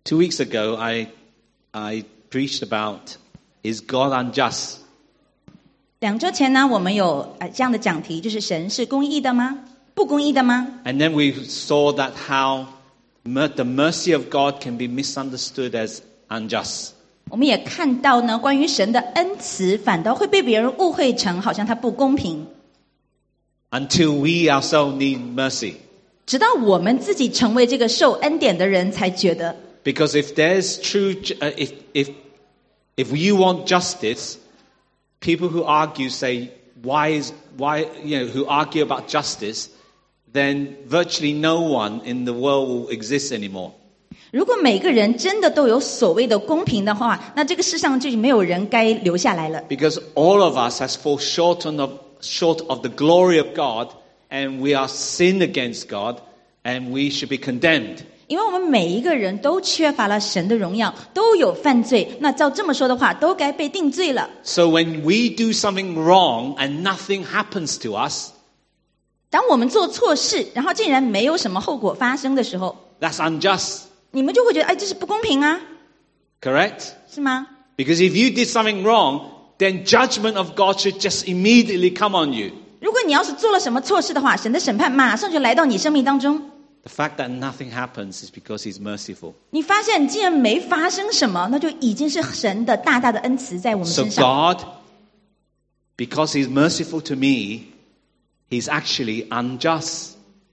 2 weeks ago, I preached about, is God unjust? 2周前呢，我们有这样的讲题，就是神是公义的吗？不公义的吗？ And then we saw that how the mercy of God can be misunderstood as unjust. 我们也看到呢，关于神的恩慈，反倒会被别人误会成好像他不公平。 Until we ourselves need mercy. 直到我们自己成为这个受恩典的人，才觉得。 Because if there's true, if you want justice, people who argue say, why, who argue about justice, then virtually no one in the world will exist anymore. 如果每个人真的都有所谓的公平的话，那这个世上就没有人该留下来了。 Because all of us has fallen short of the glory of God, and we are sinned against God, and we should be condemned. 因为我们每一个人都缺乏了神的荣耀，都有犯罪，那照这么说的话，都该被定罪了。 So when we do something wrong and nothing happens to us, 当我们做错事，然后竟然没有什么后果发生的时候， that's unjust. 你们就会觉得，这是不公平啊， Correct? 是吗？ Because if you did something wrong, then judgment of God should just immediately come on you. 如果你要是做了什么错事的话，神的审判马上就来到你生命当中。 The fact that nothing happens is because He's merciful. 你发现你既然没发生什么，那就已经是神的大大的恩慈在我们 So 身上。 God, because He's merciful to me, He's actually unjust.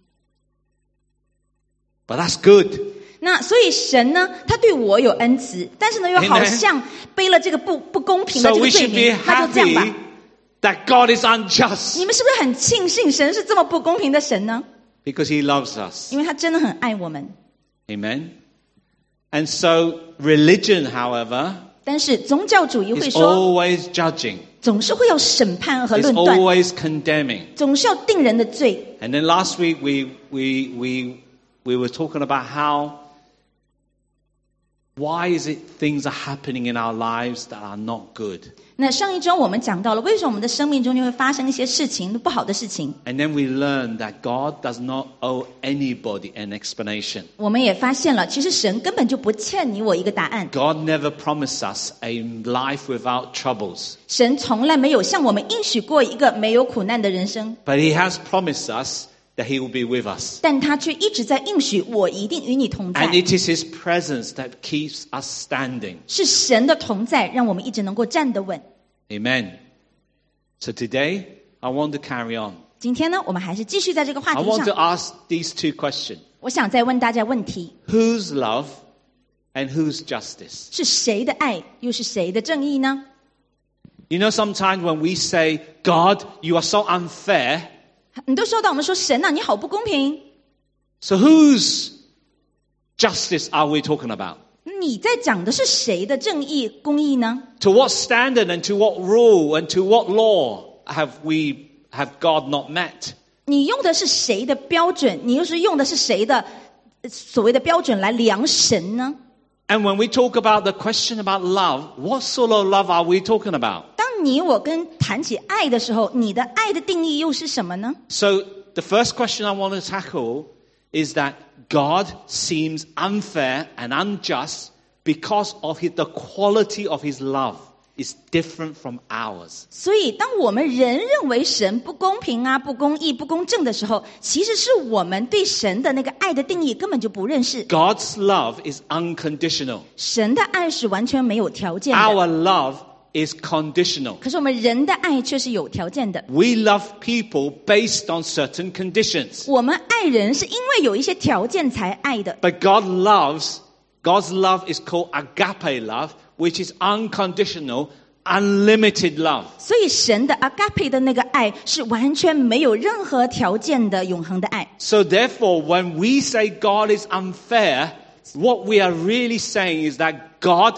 But that's good. 那所以神呢，他对我有恩慈，但是呢，又好 Amen. 像背了这个不公平的 So 这 we 个罪 should be 名，那就这样吧 happy。that God is unjust 你们是不是很庆幸神是这么不公平的神呢？ because He loves us. 因为他真的很爱我们。 Amen. And so religion, however, 但是宗教主义会 is 说， always judging. 总是会有审判和 It's 论断， always condemning. 总是要定人的罪。 And then last week we were talking about why is it things are happening in our lives that are not good? 那上一周我们讲到了，为什么我们的生命中就会发生一些事情，不好的事情。 And then we learned that God does not owe anybody an explanation. 我们也发现了，其实神根本就不欠你我一个答案。 God never promised us a life without troubles. 神从来没有向我们应许过一个没有苦难的人生， But He has promised us that He will be with us. 但他却一直在应许我一定与你同在。 And it is His presence that keeps us standing. 是神的同在，让我们一直能够站得稳。 Amen. So today, I want to carry on. 今天呢，我们还是继续在这个话 I 题 want to 上。 ask these two questions. 我想再问大家问题： Whose love and whose justice? 是谁的爱，又是谁的正义呢？ You know, sometimes when we say, God, you are so unfair, 很多时候，当我们说神啊，你好不公平， so whose justice are we talking about? 你在讲的是谁的正义、公义呢？ To what standard and to what rule and to what law have God not met? 你用的是谁的标准？你又是用的是谁的所谓的标准来量神呢？ And when we talk about the question about love, what sort of love are we talking about? 当你我跟谈起爱的时候，你的爱的定义又是什么呢？ So the first question I want to tackle is that God seems unfair and unjust because of the quality of His love is different from ours. 所以，当我们人认为神不公平啊、不公义、不公正的时候，其实是我们对神的那个爱的定义根本就不认识。 God's love is unconditional. 神的爱是完全没有条件的， Our love is conditional. 可是我们人的爱却是有条件的。 We love people based on certain conditions. 我们爱人是因为有一些条件才爱的， But God's love is called agape love, which is unconditional, unlimited love. 所以神的 agape 的那个爱是完全没有任何条件的永恒的爱。 So therefore, when we say God is unfair, what we are really saying is that God,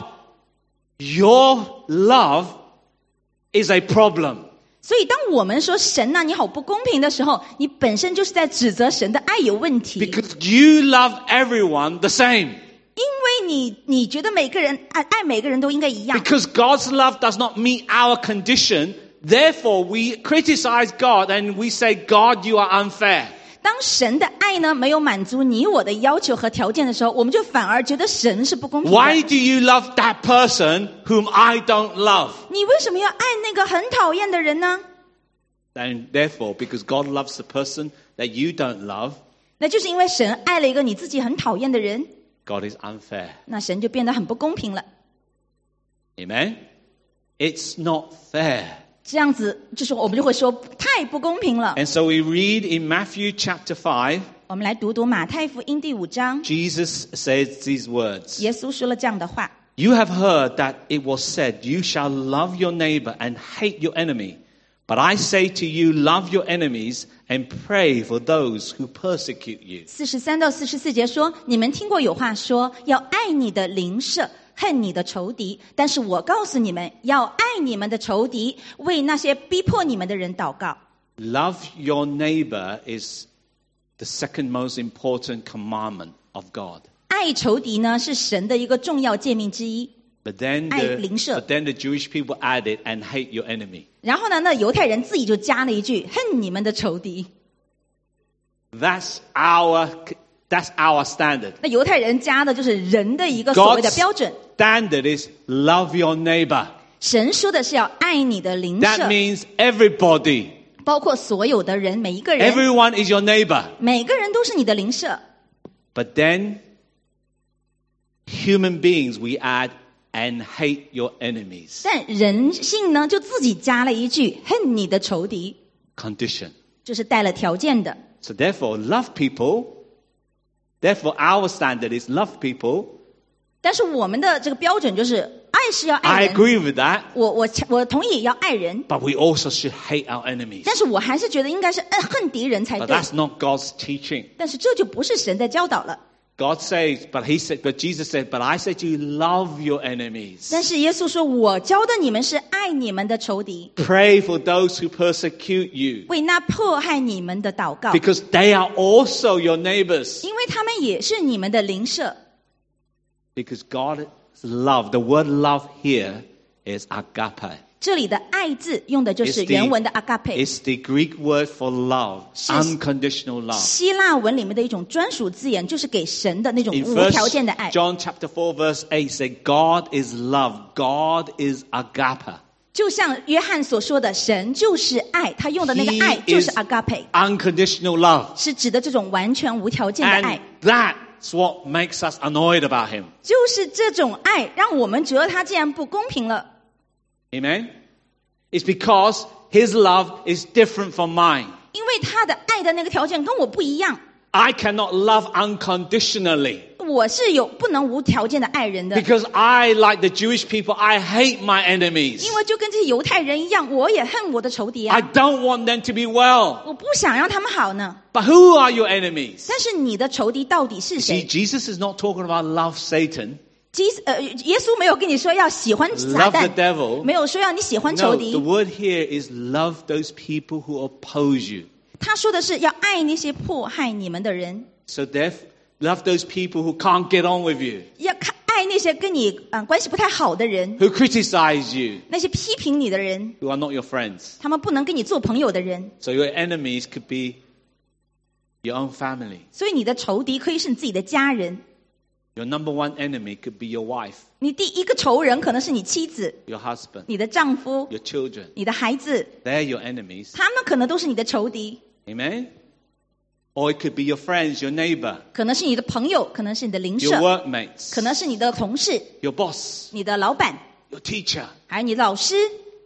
your love is a problem. 所以当我们说神啊，你好不公平的时候，你本身就是在指责神的爱有问题。 Because you love everyone the same. 因为你觉得每个人爱每个人都应该一样， Because God's love does not meet our condition, therefore we criticize God and we say, God, you are unfair. 当神的爱呢没有满足你我的要求和条件的时候，我们就反而觉得神是不公平的。 Why do you love that person whom I don't love? 你为什么要爱那个很讨厌的人呢？ And therefore, because God loves the person that you don't love, 那就是因为神爱了一个你自己很讨厌的人， God is unfair. 那神就变得很不公平了。 Amen? It's not fair. 这样子就是我们就会说太不公平了。 And so we read in Matthew chapter 5, 我们来读马太福音第5章， Jesus says these words. 耶稣说了这样的话。 You have heard that it was said, you shall love your neighbor and hate your enemy. But I say to you, love your enemies and pray for those who persecute you. 43到44节说，你们听过有话说，要爱你的邻舍，恨你的仇敌。但是我告诉你们，要爱你们的仇敌，为那些逼迫你们的人祷告。 Love your neighbor is the second most important commandment of God. 爱仇敌呢，是神的一个重要诫命之一。 But then 爱邻舍。 the Jewish people added and hate your enemy. 然后呢，那犹太人自己就加了一句，恨你们的仇敌。 That's our standard. 那犹太人加的就是人的一个所谓的 God's 标准。 standard is love your neighbor. 神说的是要爱你的邻 That 舍， means everybody. 包括所有的人，每一个人， Everyone is your neighbor. 每个人都是你的邻舍。 But then, human beings, we add and hate your enemies. 但人性呢，就自己加了一句恨你的仇敌， Condition. 就是带了条件的。 So therefore, love people. Therefore, our standard is love people. 但是我们的这个标准就是爱是要爱 I 人， agree with that. 我同意要爱人， But we also should hate our enemies. 但是我还是觉得应该是恨敌人才 But 对。 that's not God's teaching. 但是这就不是神的教导了。 God says, but Jesus said, but I say to you, love your enemies. 但是耶稣说，我教的你们是爱你们的仇敌， Pray for those who persecute you. 为那迫害你们的祷告， Because they are also your neighbors. 因为他们也是你们的邻舍。 Because God's love, the word love here is agape. 这里的爱字用的就是原文的 agape， It's the Greek word for love, 是 unconditional love. 希腊文里面的一种专属字眼，就是给神的那种 In 无 1 条件的爱。 John chapter 4 verse 8 says, God is love, God is agape. 就像约翰所说的，神就是爱，他用的那个爱 He 就是 is agape， unconditional love. 是指的这种完全无条件的 And 爱。 that's what makes us annoyed about him. 就是这种爱，让我们觉得他竟然不公平了。 Amen? It's because his love is different from mine. 因为他的爱的那个条件跟我不一样， I cannot love unconditionally. 我是有不能无条件的爱人的。 Because I, like the Jewish people, I hate my enemies. 因为就跟这些犹太人一样，我也恨我的仇敌 I 啊， don't want them to be well. 我不想让他们好呢。 But who are your enemies? 但是你的仇敌到底是 See, 谁？ Jesus is not talking about love Satan, 耶稣没有跟你说要喜欢撒 love the 旦， devil. 没有说要你喜欢仇 No, 敌 the，word here is love those people who oppose you. 他说的是要爱那些迫害你们的人， So therefore, love those people who can't get on with you, 要爱那些跟你关系不太好的人， who criticize you, 那些批评你的人， who are not your friends. 他们不能跟你做朋友的人。 So your enemies could be your own family. 所以你的仇敌可以是你自己的家人， Your number one enemy could be your wife, 你第一个仇人可能是你妻子、 your husband, 你的丈夫、 your children. 你的孩子， They're your enemies. 他们可能都是你的仇敌， Amen? Or it could be your friends, your neighbor, 可能是你的朋友，可能是你的邻 your 舍， workmates, 可能是你的同事、 your boss, 你的老板， your teacher. 还有你的老师，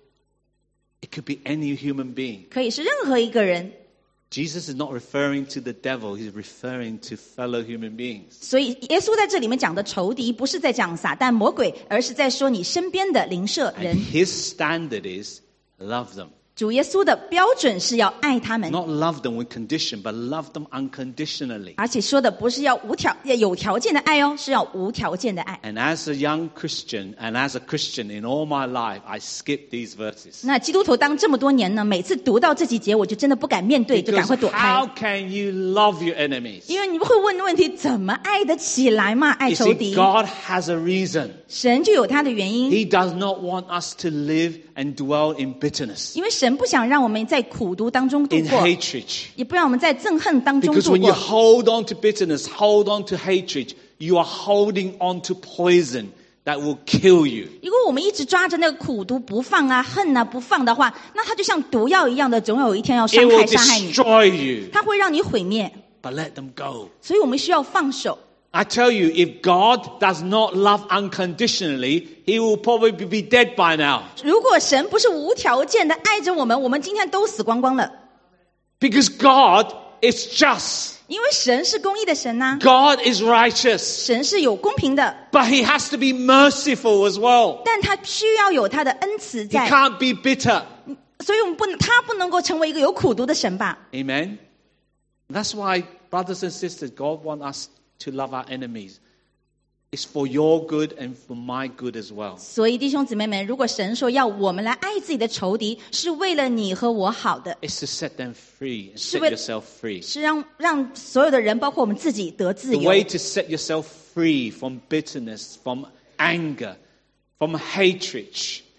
It could be any human being. 可以是任何一个人。 Jesus is not referring to the devil, he's referring to fellow human beings. 所以耶稣在这里面讲的仇敌，不是在讲撒旦魔鬼，而是在说你身边的邻舍 And 人。 his standard is love them. 主耶稣的标准是要爱他们， Not love them with condition, but love them unconditionally. 而且说的不是要有条件的爱哦，是要无条件的爱。 And as a young Christian, and as a Christian in all my life, I skip these verses. 那基督徒当这么多年呢，每次读到这几节，我就真的不敢面对，就赶 Because 快躲 how 开。 can you love your enemies? 因为你们会问的问题，怎么爱得起来嘛？爱 You 仇 see, 敌， God has a reason. 神就有他的原因。 He does not want us to live and dwell in bitterness, 因为神不想让我们在苦毒当中度 in 过， hatred. 也不让我们在憎恨当中 Because 度 when you 过。 hold on to bitterness, hold on to hatred, you are holding on to poison that will kill you. 如果我们一直抓着那个苦毒不放啊、恨啊不放的话，那它就像毒药一样的，总有一天要 It 伤 will 害杀害你， destroy you. 它会让你毁灭。 But let them go. 所以我们需要放手。 I tell you, if God does not love unconditionally, he will probably be dead by now. 如果神不是无条件的爱着我们，我们今天都死光光了。 Because God is just. 因为神是公义的神呐、 God is righteous. 神是有公平的， But he has to be merciful as well. 但他需要有他的恩慈 He 在， can't be bitter. 所以我们他不能够成为一个有苦毒的神吧。 Amen. That's why, brothers and sisters, God wants us to love our enemies. It's for your good and for my good as well. 所以弟兄姊妹们，如果神说要我们来爱自己的仇敌，是为了你和我好的， It's to set them free and 是 set 为- yourself free. 是让所有的人，包括我们自己得自 The 由。 way to set yourself free from bitterness, from anger, from hatred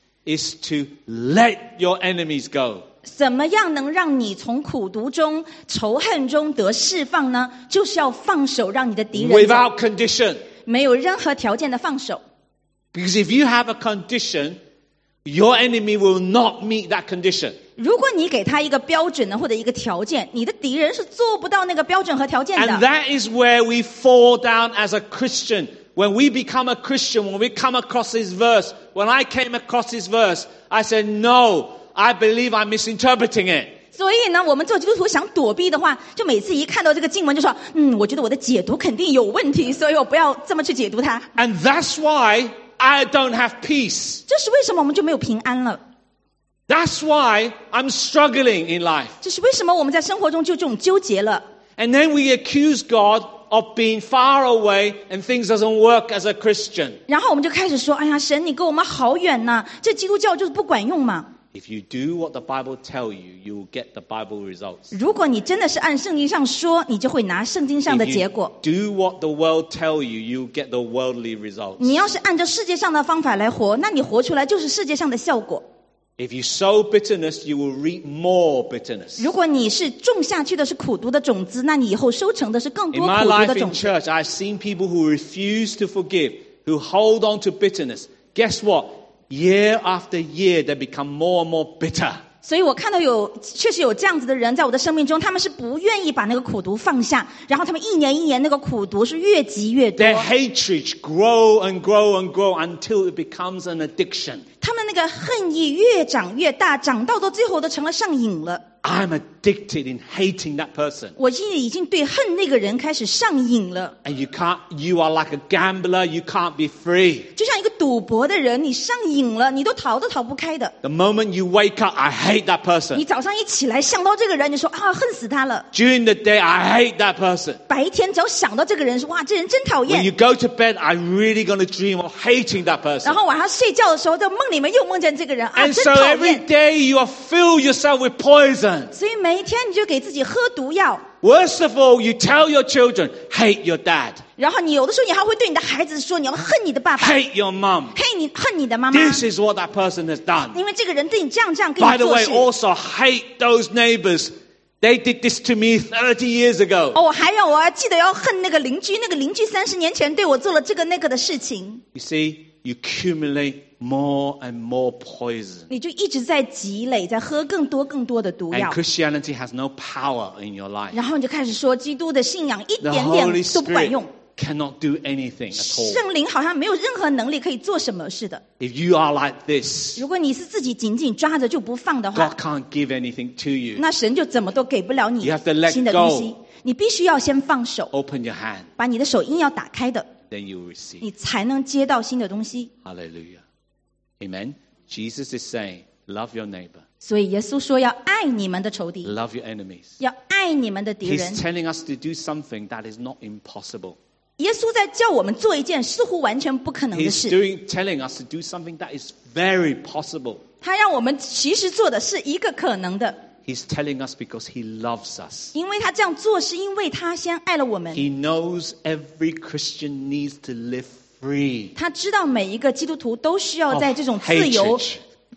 is to let your enemies go. 怎么样能让你从苦毒中、仇恨中得释放呢？就是要放手，让你的敌人走， Without condition. 没有任何条件的放手。 Because if you have a condition, your enemy will not meet that condition. 如果你给他一个标准呢，或者一个条件，你的敌人是做不到那个标准和条件 And 的。 that is where we fall down as a Christian. When we become a Christian, when we come across this verse, when I came across this verse, I said, no, I believe I'm misinterpreting it. 所以呢，我们做基督徒想躲避的话，就每次一看到这个经文就说，我觉得我的解读肯定有问题，所以我不要这么去解读它。 And that's why I don't have peace. 这是为什么我们就没有平安了？ That's why I'm struggling in life. 这是为什么我们在生活中就这种纠结了？ And then we accuse God of being far away and things doesn't work as a Christian. 然后我们就开始说，哎呀，神你跟我们好远呐，这基督教就是不管用嘛。 If you do what the Bible tells you, you will get the Bible results. 如果你真的是按圣经上说，你就会拿圣经上的 If 结 you 果。 do what the world tells you, you will get the worldly results. 你要是按照世界上的方法来活，那你活出来就是世界上的效果。 If you sow bitterness, you will reap more bitterness. 如果你是种下去的是苦毒的种子，那你以后收成的是更 In 多 my 苦毒 life 的 in 种子。 church, I've seen people who refuse to forgive, who hold on to bitterness. Guess what? Year after year, they become more and more bitter. 所以我看到确实有这样子的人在我的生命中，他们是不愿意把那个苦毒放下，然后他们一年一年那个苦毒是越积越多， Their hatred grow and grow and grow until it becomes an addiction. 他们那个恨意越长越大，长到最后都成了上瘾了。 I'm addicted in hating that person. 我已经对恨那个人开始上瘾了， And you are like a gambler, you can't be free. 就像一个赌博的人，你上瘾了，你都逃不开的。 The moment you wake up, I hate that 你 person. 早上一起来想到这个人，你说啊，恨死他了。 During the day, I hate that person. 白天只要想到这个人，说哇，这人真讨 When you 厌。 go to bed, I'm really going to dream of hating that 然 person. 后晚上睡觉的时候，在梦里面又梦见这个人啊， And 真 so 讨 every 厌。 day you are fill yourself with poison. 所以每一天你就给自己喝毒药， Worst of all, you tell your children, hate your dad, 然后你有的时候你还会对你的孩子说，你要恨你的爸爸， hate your mum. 恨你的妈妈， This is what that person has done. 因为这个人对你这样跟 By 你 the 做 way, 事。 also hate those neighbors. They did this to me 30 years ago. 哦，我还记得要恨那个邻居30年前对我做了这个那个的事情， You see, you accumulate more and more poison. 你就一直在积累，在喝更多的毒 And 药， Christianity has no power in your life. 然后你就开始说基督的信仰一 The 点 Holy 点都不管 Spirit 用， cannot do anything at all. 圣灵好像没有任何能力可以做什么似的。 If you are like this, 如果你是自己紧紧抓着就不放的话 God，can't give anything to you. 那神就怎么都给不了你 You have to let 新的东 go. 西。你必须要先放手， Open your hand, 把你的手印要打开的， then you will receive. 你才能接到新的东西。 Hallelujah. Amen. Jesus is saying, love your neighbor, 所以耶稣说要爱你们的仇敌， love your enemies. 要爱你们的敌 He's 人。 telling us to do something that is not impossible. 耶稣在叫我们做一件似乎完全不可能的 He's 事， telling us to do something that is very possible. 他让我们其实做的是一个可能的， He's telling us because he loves us. 因为他这样做是因为他先爱了我们。 He knows every Christian needs to live free 他知道每一个基督徒都需要 of 在这种自由 hatred,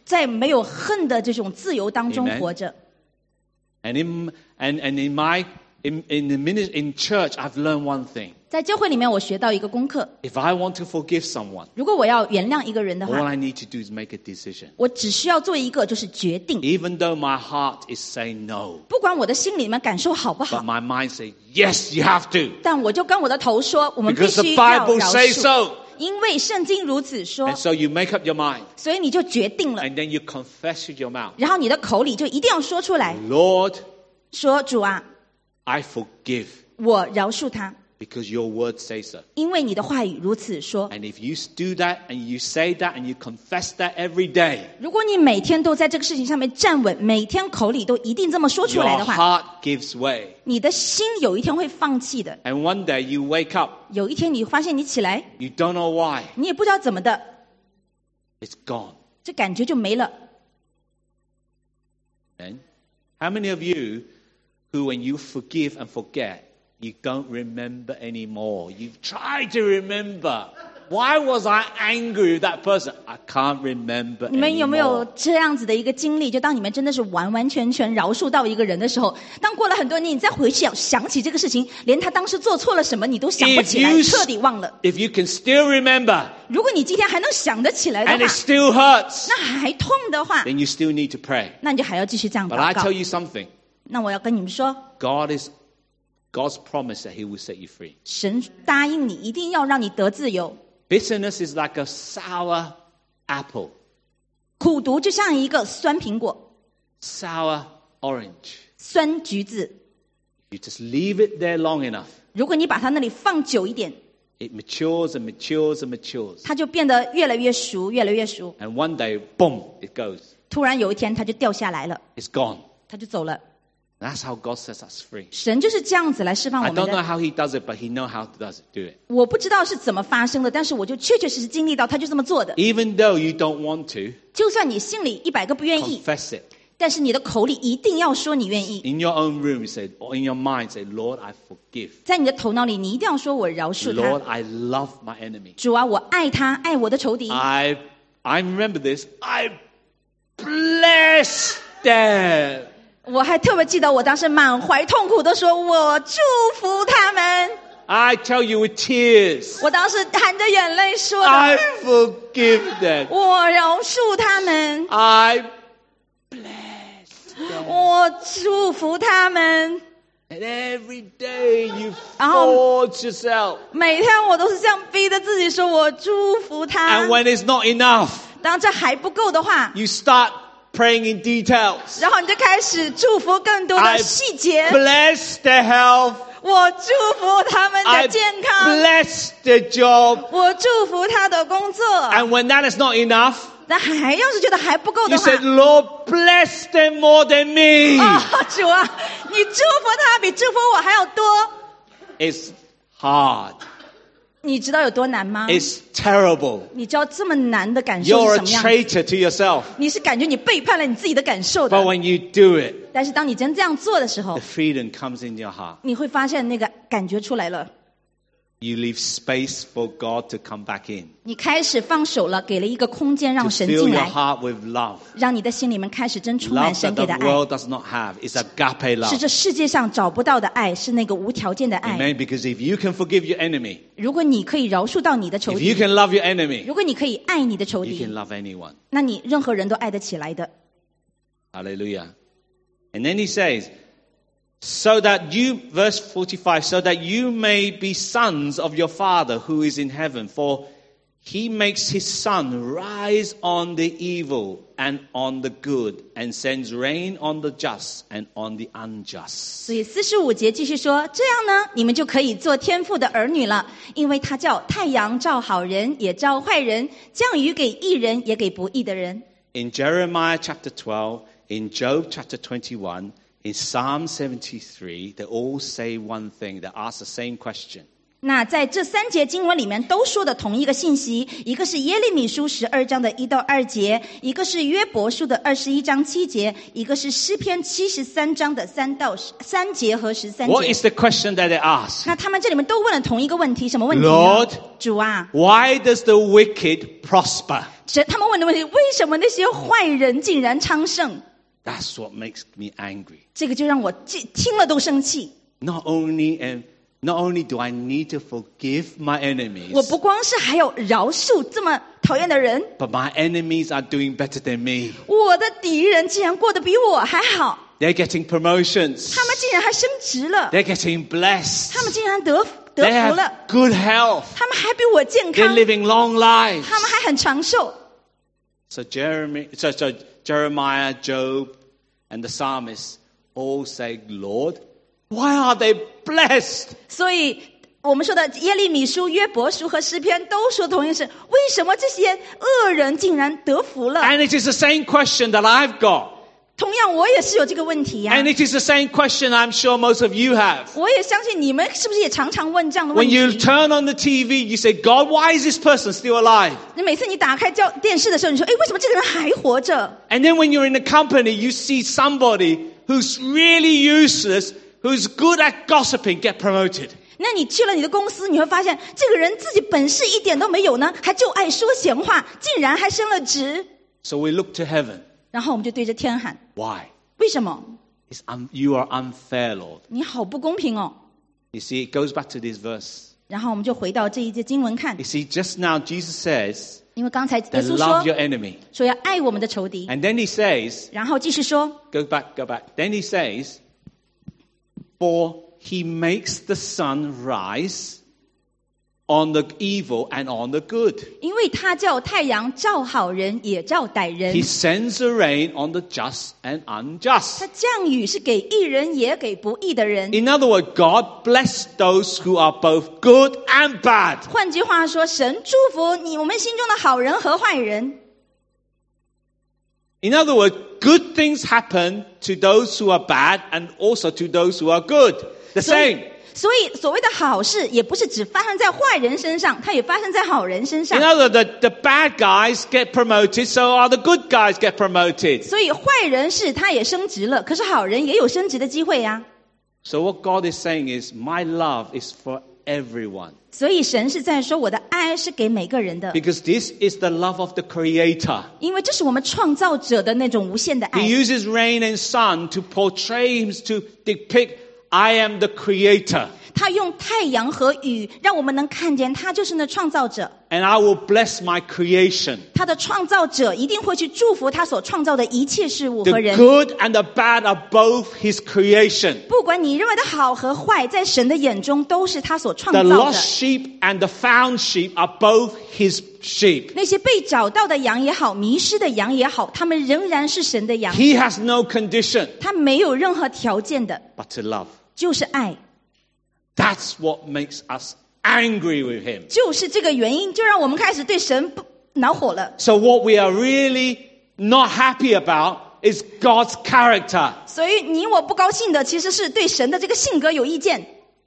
在没有恨的这种自由当中 Amen. 活着。 And in church, I've learned one thing. 在教会里面，我学到一个功课： If I want to forgive someone, 如果我要原谅一个人的 all 话， I need to do is make a decision. 我只需要做一个，就是决定。 Even though my heart is saying no, 不管我的心里面感受好不 but 好， my mind says, yes, you have to. 但我就跟我的头说，我们必 Because the 须要 Bible 饶 says 恕， so. 因为圣经如此说 And，so you make up your mind. 所以你就决定了， And then you confess with your mouth. 然后你的口里就一定要说出来， Lord, 说主啊， I forgive 我饶恕他， because your word says so. 因为你的话语如此说。 And if you do that and you say that and you confess that every day, 如果你每天都在这个事情上面站稳，每天口里都一定这么说出 your 来的话， heart gives way. 你的心有一天会放弃的。 And one day you wake up, 有一天你发现你起来， you don't know why, 你也不知道怎么的， it's gone. 这感觉就没了。 And how many of you who when you forgive and forget, you don't remember anymore? You've tried to remember. Why was I angry with that person? I can't remember 你们有没有 anymore. 这样子的一个经历？就当你们真的是完完全全饶恕到一个人的时候，当过了很多年，你再回去想起这个事情，连他当时做错了什么，你都想不起来， If you- 彻底忘了。 If you can still remember 如果你今天还能想得起来的 and 话 it，still hurts, 那还痛的话， then you still need to pray. 那你就还要继续这样 But I 祷 tell 告。 you something. 那我要跟你们说， God's promise that He will set you free. 神答应你一定要让你得自由。 Bitterness is like a sour apple, 苦毒就像一个酸苹果、 sour orange. 酸橘子， You just leave it there long enough. 如果你把它那里放久一点， It matures and matures and matures. 它就变得越来越熟，越来越熟。 And one day, boom, it goes. 突然有一天，它就掉下来了， It's gone. 它就走了。 That's how God sets us free. 神就是这样子来释放 I 我们 don't know 的。 how He does it, but He knows how to do it. 我不知道是怎么发生的，但是我就确确实实经历到，他就这么做的。 Even though you don't want to, 就算你心里100个不愿意， confess it. 但是你的口里一定要说你愿意。 In your own room, you say, or in your mind, say, Lord, I forgive. 在你的头脑里，你一定要说我饶恕 Lord, 他。 I love my enemy. 主啊，我爱他，爱我的仇敌。 I remember this. I bless them. 我还特别记得，我当时满怀痛苦的说：“我祝福他们。 I tell you with tears. ” 我当时含着眼泪说 I 的 forgive them. 我饶恕他们， I bless them. 我祝福他们。 And every day you 然后- force yourself. 每天我都是这样逼着自己说：“我祝福他。 And when it's not enough, ” 当这还不够的话， you start praying in details. 然后你就开始祝福更多的 I 细节。 bless their health. 我祝福他们 I 的健康， bless their job. 我祝福他的工作。 And when that is not enough, 那还要是觉得还不够 you 的话， said, Lord, bless them more than me. 啊，主啊，你祝福他比祝福我还要多。 It's hard. 你知道有多难吗？ It's terrible. 你知道这么难的感受 You're 是 a 什么样子？ traitor to yourself. 你是感觉你背叛了你自己的感受的 But。when you do it, 但是当你真这样做的时候 the，freedom comes in your heart. 你会发现那个感觉出来了。 You leave space for God to come back in. 你开始放手了，给了一个空间 To 让神 fill 进 your 来， heart with love. 让你的心里面开始真充满 Love 神 that 给 the 的爱， world does not have. It's agape 是 love. 这世界上找不到的爱，是那个无条件的爱。 Amen. Because if you can forgive your enemy, 如果你可以饶恕到你的仇 if you 敌， can love your enemy, 如果你可以爱你的仇 you 敌 can，love anyone. 那你任何人都爱得起来的。 Hallelujah. And then he says, so that you, verse 45, so that you may be sons of your Father who is in heaven, for he makes his sun rise on the evil and on the good, and sends rain on the just and on the unjust. 所以45节继续说，这样呢，你们就可以做天父的儿女了，因为他叫太阳照好人，也照坏人，降雨给义人，也给不义的人。 In Jeremiah chapter 12, in Job chapter 21, in Psalm 73, they all say one thing. They ask the same question. 那在这3节经文里面都说的同一个信息，一个是耶利米书12章的1到2节，一个是约伯书的21章7节，一个是诗篇73章的3节和13 What 节。 is the question that they ask? 那他们这里面都问了同一个问题，什么问题呢？ Lord, 主啊， why does the wicked prosper? 他们问的问题，为什么那些坏人竟然昌盛？ That's what makes me angry. 这个就让我听了都生气。 Not only do I need to forgive my enemies, 我不光是还要饶恕这么讨厌的人， but my enemies are doing better than me. 我的敌人竟然过得比我还好， They're getting promotions. 他们竟然还升职了， They're getting blessed. 他们竟然得福 They 了， have good health. 他们还比我健 They're 康， living long lives. 他们还很长寿。 So Jeremiah, Job, and the psalmist all say, Lord, why are they blessed? 所以我们说的耶利米书、约伯书和诗篇都说同一事，为什么这些恶人竟然得福了？ And it is the same question that I've got. 同样，我也是有这个问题呀、 And it is the same question I'm sure most of you have. 我也相信你们是不是也常常问这样的问 When 题？ you turn on the TV, you say, God, why is this person still alive? 每次你打开电视的时候，你说：“哎，为什么这个人还活着 And then when you're in a company, you see somebody who's really useless, who's good at gossiping, get promoted.？” 那你去了你的公司，你会发现这个人自己本事一点都没有呢，还就爱说闲话，竟然还升了职。 So we look to heaven. 然后我们就对着天喊 Why?：“ 为什么？ You are unfair, Lord. 你好不公平哦！” You see, it goes back to this verse. 然后我们就回到这一节经文看 You，see, just now Jesus says 因为刚才耶 that 稣 love 说 your enemy. 说要爱我们的仇敌， And then he says, 然后继续说， go back. Then he says, for he makes the sun rise on the evil and on the good. 因为他叫太阳照好人也照歹人 He，sends the rain on the just and unjust. 他降雨是给义人也给不义的人。 In other words, God bless those who are both good and bad. 换句话说，神祝福我们心中的好人和坏人。 In other words, good things happen to those who are bad and also to those who are good. The same. 所以所谓的好事，也不是只发生在坏人身上，它也发生在好人身上 In。other words, the bad guys get promoted, so are the good guys get promoted. 所以坏人是他也升职了，可是好人也有升职的机会呀。 So what God is saying is, my love is for everyone. 所以神是在说，我的爱是给每个人的， Because this is the love of the Creator. 因为这是我们创造者的那种无限的 He 爱。 uses rain and sun to portray him, to depict, I am the Creator. 他用太阳和雨，让我们能看见他就是那创造者。 And I will bless my creation. 他的创造者一定会去祝福他所创造的一切事物和 The 人。 good and the bad are both his creation. 不管你认为的好和坏，在神的眼中都是他所创 The 造 lost 的。 sheep and the found sheep are both his sheep. 那些被找到的羊也好，迷失的羊也好，他们仍然是神的羊。 He has no condition 他没有任何条件的， but to love. 就是爱， That's what makes us angry with him. 就是这个原因，就让我们开始对神不恼火了。 So what we are really not happy about is God's character. 所以你我不高兴的，其实是对神的这个性格有意见。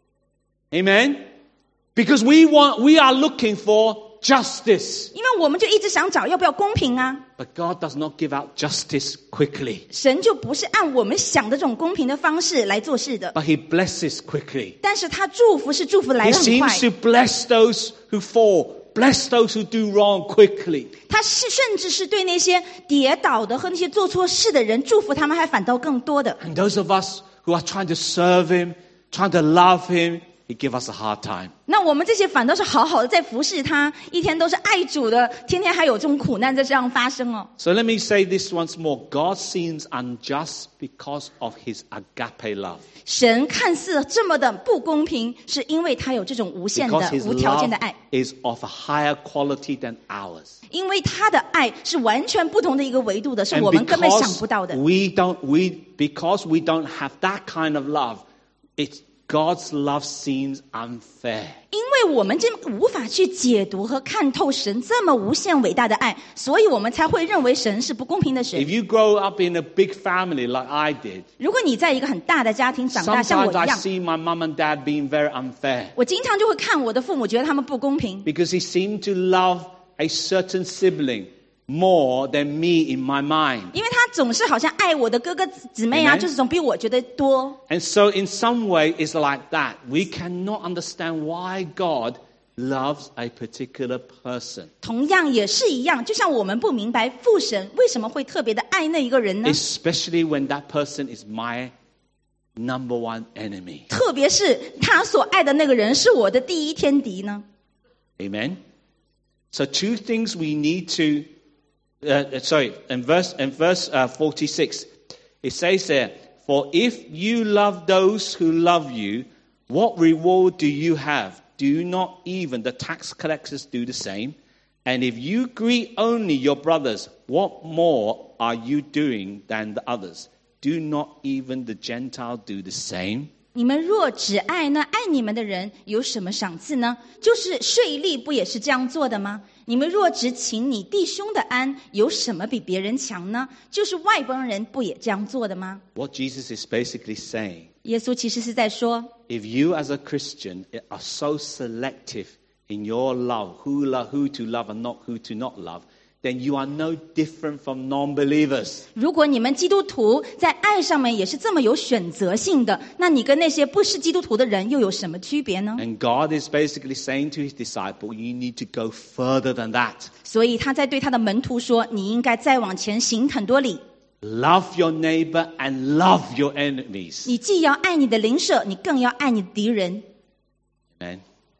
Amen? Because we are looking for justice. 因为我们就一直想找要不要公平啊， But God does not give out justice quickly. 神就不是按我们想的这种公平的方式来做事的。 But he blesses quickly. 但是他祝福是祝福来 He 得很快 seems，to bless those who fall, bless those who do wrong quickly. 他是甚至是对那些跌倒的和那些做错事的人祝福他们，还反倒更多的。 And those of us who are trying to serve him, trying to love him, he gives us a hard time. 那我们这些反倒是好好的在服侍他，一天都是爱主的，天天还有这种苦难在这样发生哦。 So let me say this once more. God seems unjust because of his agape love. 神看似这么的不公平，是因为他有这种无限的 Because his 无条件 love 的爱， is of a higher quality than ours. 因为他的爱是完全不同的一个维度的，是 And 我们根本想 because 不到的。 we don't have that kind of love, God's love seems unfair. 因为我们真无法去解读和看透神这么无限伟大的爱，所以我们才会认为神是不公平的神。 If you grow up in a big family like I did, 如果你在一个很大的家庭长大，像我 sometimes 一 I 样， see my mum and dad being very unfair 我经常就会看我的父母，觉得他们不公平， because he seemed to love a certain sibling more than me in my mind. 因为他总是好像爱我的哥哥姊妹啊， Amen. 就是总比我觉得多。 And so in some way it's like that. We cannot understand why God loves a particular person. 同样也是一样，就像我们不明白父神为什么会特别的爱那一个人呢？ Especially when that person is my number one enemy. 特别是他所爱的那个人是我的第一天敌呢？ Amen. So two things we need to in verse 46, it says there, for if you love those who love you, what reward do you have? Do not even the tax collectors do the same? And if you greet only your brothers, what more are you doing than the others? Do not even the Gentile do the same? 你们若只爱那爱你们的人，有什么赏赐呢？就是税吏不也是这样做的吗？你们若只请你弟兄的安，有什么比别人强呢？就是外邦人不也这样做的吗？ What Jesus is basically saying, 耶稣其实是在说， if you as a Christian are so selective in your love, who to love and not who to not love, then you are no different from non-believers. 如果你们基督徒在爱上面也是这么有选择性的，那你跟那些不是基督徒的人又有什么区别呢？ And God is basically saying to his disciple, you need to go further than that. 所以他在对他的门徒说，你应该再往前行很多里， Love your neighbor and love your enemies. 你既要爱你的邻舍，你更要爱你的敌人。 Amen.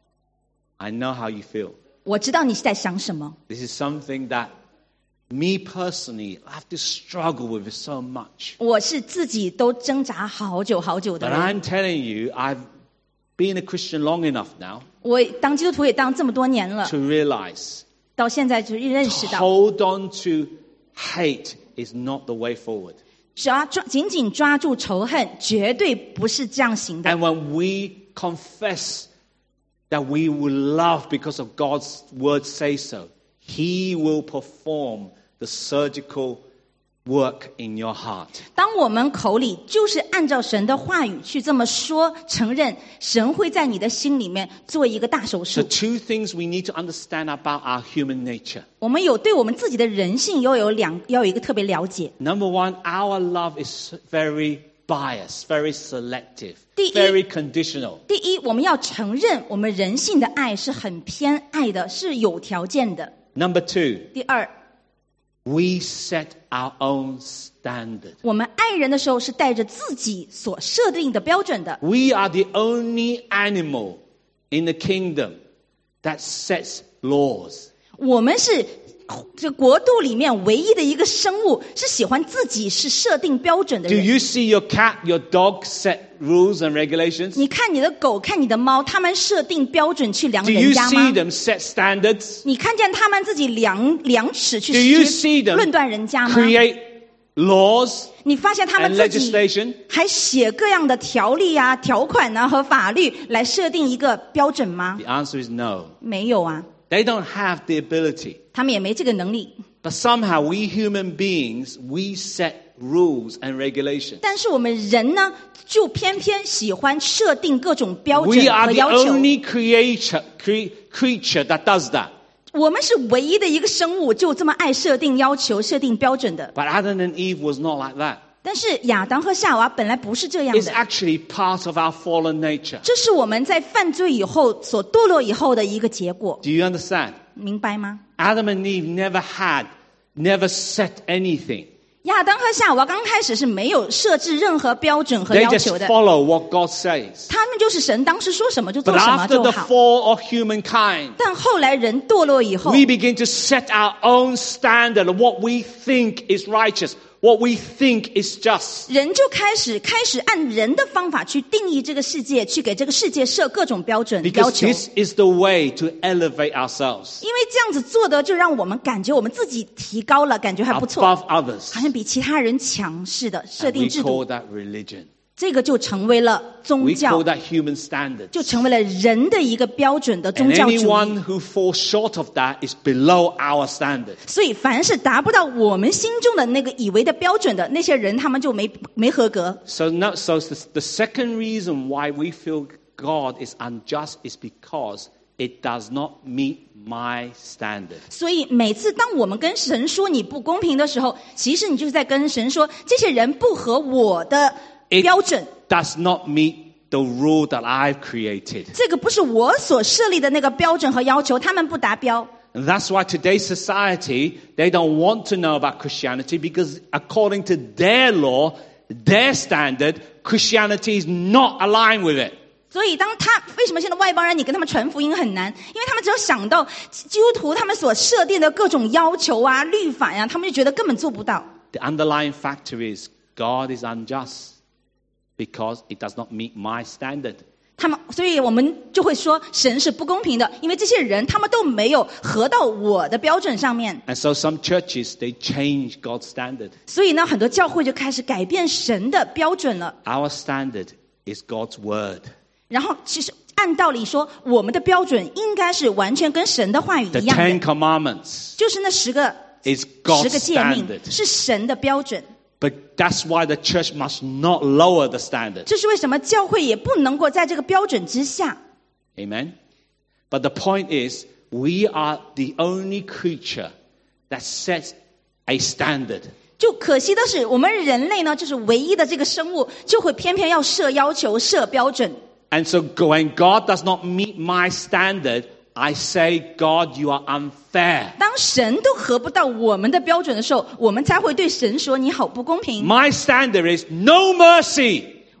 I know how you feel. 我知道你是在想什么。 This is something that me personally, I have to struggle with it so much. 我是自己都挣扎好久好久的 But 人。 I'm telling you, I've been a Christian long enough now 我当基督徒也当这么多年了， to realize 到现在就认识到， hold on to hate is not the way forward. 紧紧抓住仇恨，绝对不是这样行的。 And when we confess that we will love because of God's word say so, He will perform the surgical work in your heart. 当我们口里就是按照神的话语去这么说，承认神会在你的心里面做一个大手 So 术。 two things we need to understand about our human nature. 我们有对我们自己的人性要有一个特别了解。 Number one, our love is very biased, very selective, 第一， very conditional. 第一，我们要承认我们人性的爱是很偏爱的，是有条件的。 Number two, 第二， we set our own standard. 我们爱人的时候是带着自己所设定的标准的。 We are the only animal in the kingdom that sets laws. 我们是这国度里面唯一的一个生物，是喜欢自己是设定标准的 Do 人。 you see your cat, your dog set rules and regulations? 你看你的狗，看你的猫，他们设定标准去量 Do you 人家 see 吗？ them set standards? 你看见他们自己量尺去 Do you see them 论断人家吗？ create laws 你发现他们 and 自己 legislation? 还写各样的条例啊、条款啊和法律来设定一个标准吗？ The answer is no. 没有啊， They don't have the ability. 他们也没这个能力。 But somehow we human beings, we set rules and regulations. 但是我们人呢，就偏偏喜欢设定各种标准 We are 和 the 要求。 only creature that does that. 我们是唯一的一个生物，就这么爱设定要求、设定标准的。 But Adam and Eve was not like that. 但是亚当和夏娃本来不是这样 It's 的， actually part of our fallen nature. 这是我们在犯罪以后所堕落以后的一个结果， Do you understand? 明白吗？ Adam and Eve never set anything. 亚当和夏娃刚开始是没有设置任何标准和 They 要 just 求的， follow what God says. 他们就是神当时说什么就 But 做什么 after 就 the 好。 fall of humankind, 但后来人堕落以后， we begin to set our own standard of what we think is righteous, what we think is just. 人就开始按人的方法去定义这个世界，去给这个世界设各种标准要 Because 求。 this is the way to elevate ourselves 因为这样子做的，就让我们感觉我们自己提高了，感觉还不错， above others. 好像比其他人强似的，设 And 定 we 制 call 度。 that religion. 这个就成为了宗 We 教 call，that human standards. 就成为了人的一个标准的 And 宗教主义。 anyone who falls short of that is below our standard. 所以凡是达不到我们心中的那个以为的标准的那些人，他们就没合格。 So the second reason why we feel God is unjust is because it does not meet my standard. 所以每次当我们跟神说你不公平的时候，其实你就是在跟神说，这些人不合我的标准， Does not meet the rule that I've created. 这个不是我所设立的那个标准和要求，他们不达标。 And that's why today's society, they don't want to know about Christianity because according to their law, their standard, Christianity is not aligned with it. 所以为什么现在外邦人你跟他们传福音很难？因为他们只要想到基督徒他们所设定的各种要求啊、律法呀、他们就觉得根本做不到。 The underlying factor is God is unjust because it does not meet my standard. 所以我们就会说神是不公平的，因为这些人他们都没有合到我的标准上面。 And so some churches, they change God's standard. 所以呢，很多教会就开始改变神的标准了。 Our standard is God's word. 然后其实按道理说，我们的标准应该是完全跟神的话语 The 一样 Ten 的， Commandments 就是那10个 is God's 诫命 standard. 是神的标准。 But that's why the church must not lower the standard. 这是为什么教会也不能够在这个标准之下。 Amen? But the point is, we are the only creature that sets a standard. 就可惜的是，我们人类呢，就是唯一的这个生物，就会偏偏要设要求、设标准。 And so when God does not meet my standard, I say, God, you are unfair. 当神都合不到我们的标准的时候，我们才会对神说：“你好不公平。” My standard is no mercy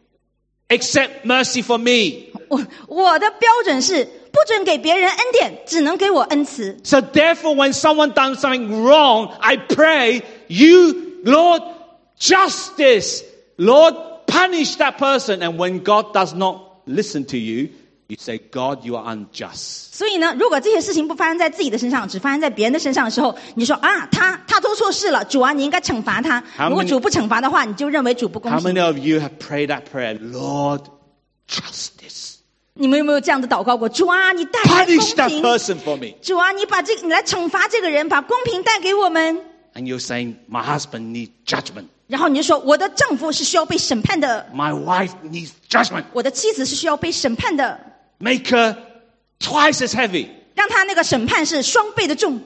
except mercy for me. 我的标准是不准给别人恩典，只能给我恩慈。 So therefore, when someone does something wrong, I pray, you, Lord, justice, Lord, punish that person. And when God does not listen to you, you say, God, you are unjust. 所以呢，如果这些事情不发生在自己的身上，只发生在别人的身上的时候，你就说啊，他做错事了，主啊，你应该惩罚他。 How many- 如果主不惩罚的话，你就认为主不公 How 平。 many of you have prayed that prayer? Lord, justice. 你们有没有这样子祷告过？主啊，你带来 Punish 公 that 平。 person for me. 主啊，你来惩罚这个人，把公平带给我们。 And you're saying, my husband needs judgment. 然后你就说，我的丈夫是需要被审判的， My wife needs judgment. 我的妻子是需要被审判的， Make her twice as heavy. 让他那个审判是双倍的重。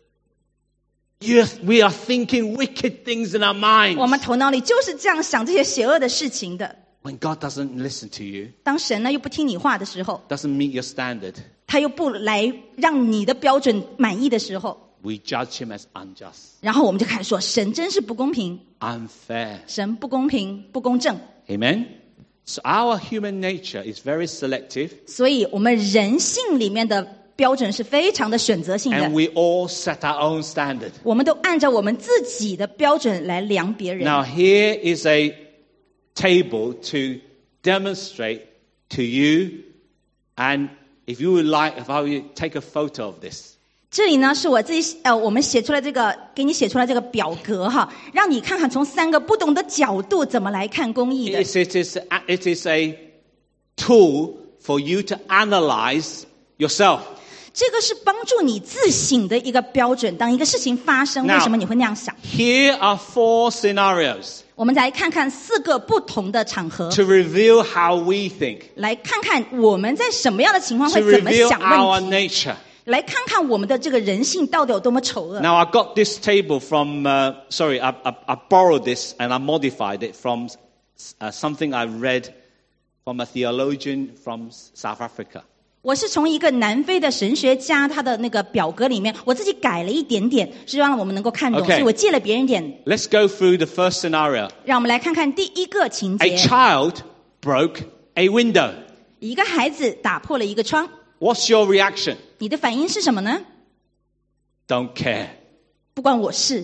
We are thinking wicked things in our 我们 minds. 头脑里就是这样想这些邪恶的事情的。 When God doesn't listen to you, 当神呢又不听你话的时候， doesn't meet your standard, 他又不来让你的标准满意的时候， we judge him as unjust, 然后我们就开始说神真是不公平， unfair. 神不公平不公正。 Amen? So our human nature is very selective, 所以我们人性里面的标准是非常的选择性 and 的， we all set our own standard. 我们都按照我们自己的标准来量别人。 Now here is a table to demonstrate to you, and if you would like, if I would take a photo of this. 这里呢是我自己我们写出来这个，给你写出来这个表格哈，让你看看从3个不同的角度怎么来看公义的。 It is a tool for you to analyze yourself. 这个是帮助你自省的一个标准。当一个事情发生， Now- 为什么你会那样想？ Here are 4 scenarios 我们再来看看4个不同的场合， to reveal how we think, 来看看我们在什么样的情况 to 会怎么 reveal 想 our 问题， nature. 来看看我们的这个人性到底有多么丑恶。 Now I got this table from, I borrowed this and I modified it from something I read from a theologian from South Africa. 我是从一个南非的神学家他的那个表格里面，我自己改了一点点，是让我们能够看懂， Okay. 所以我借了别人一点。 Let's go through the first scenario. 让我们来看看第一个情 A 节， child broke a window. 一个孩子打破了一个窗， What's your reaction? 你的反应是什么呢？ Don't care. 不关我事，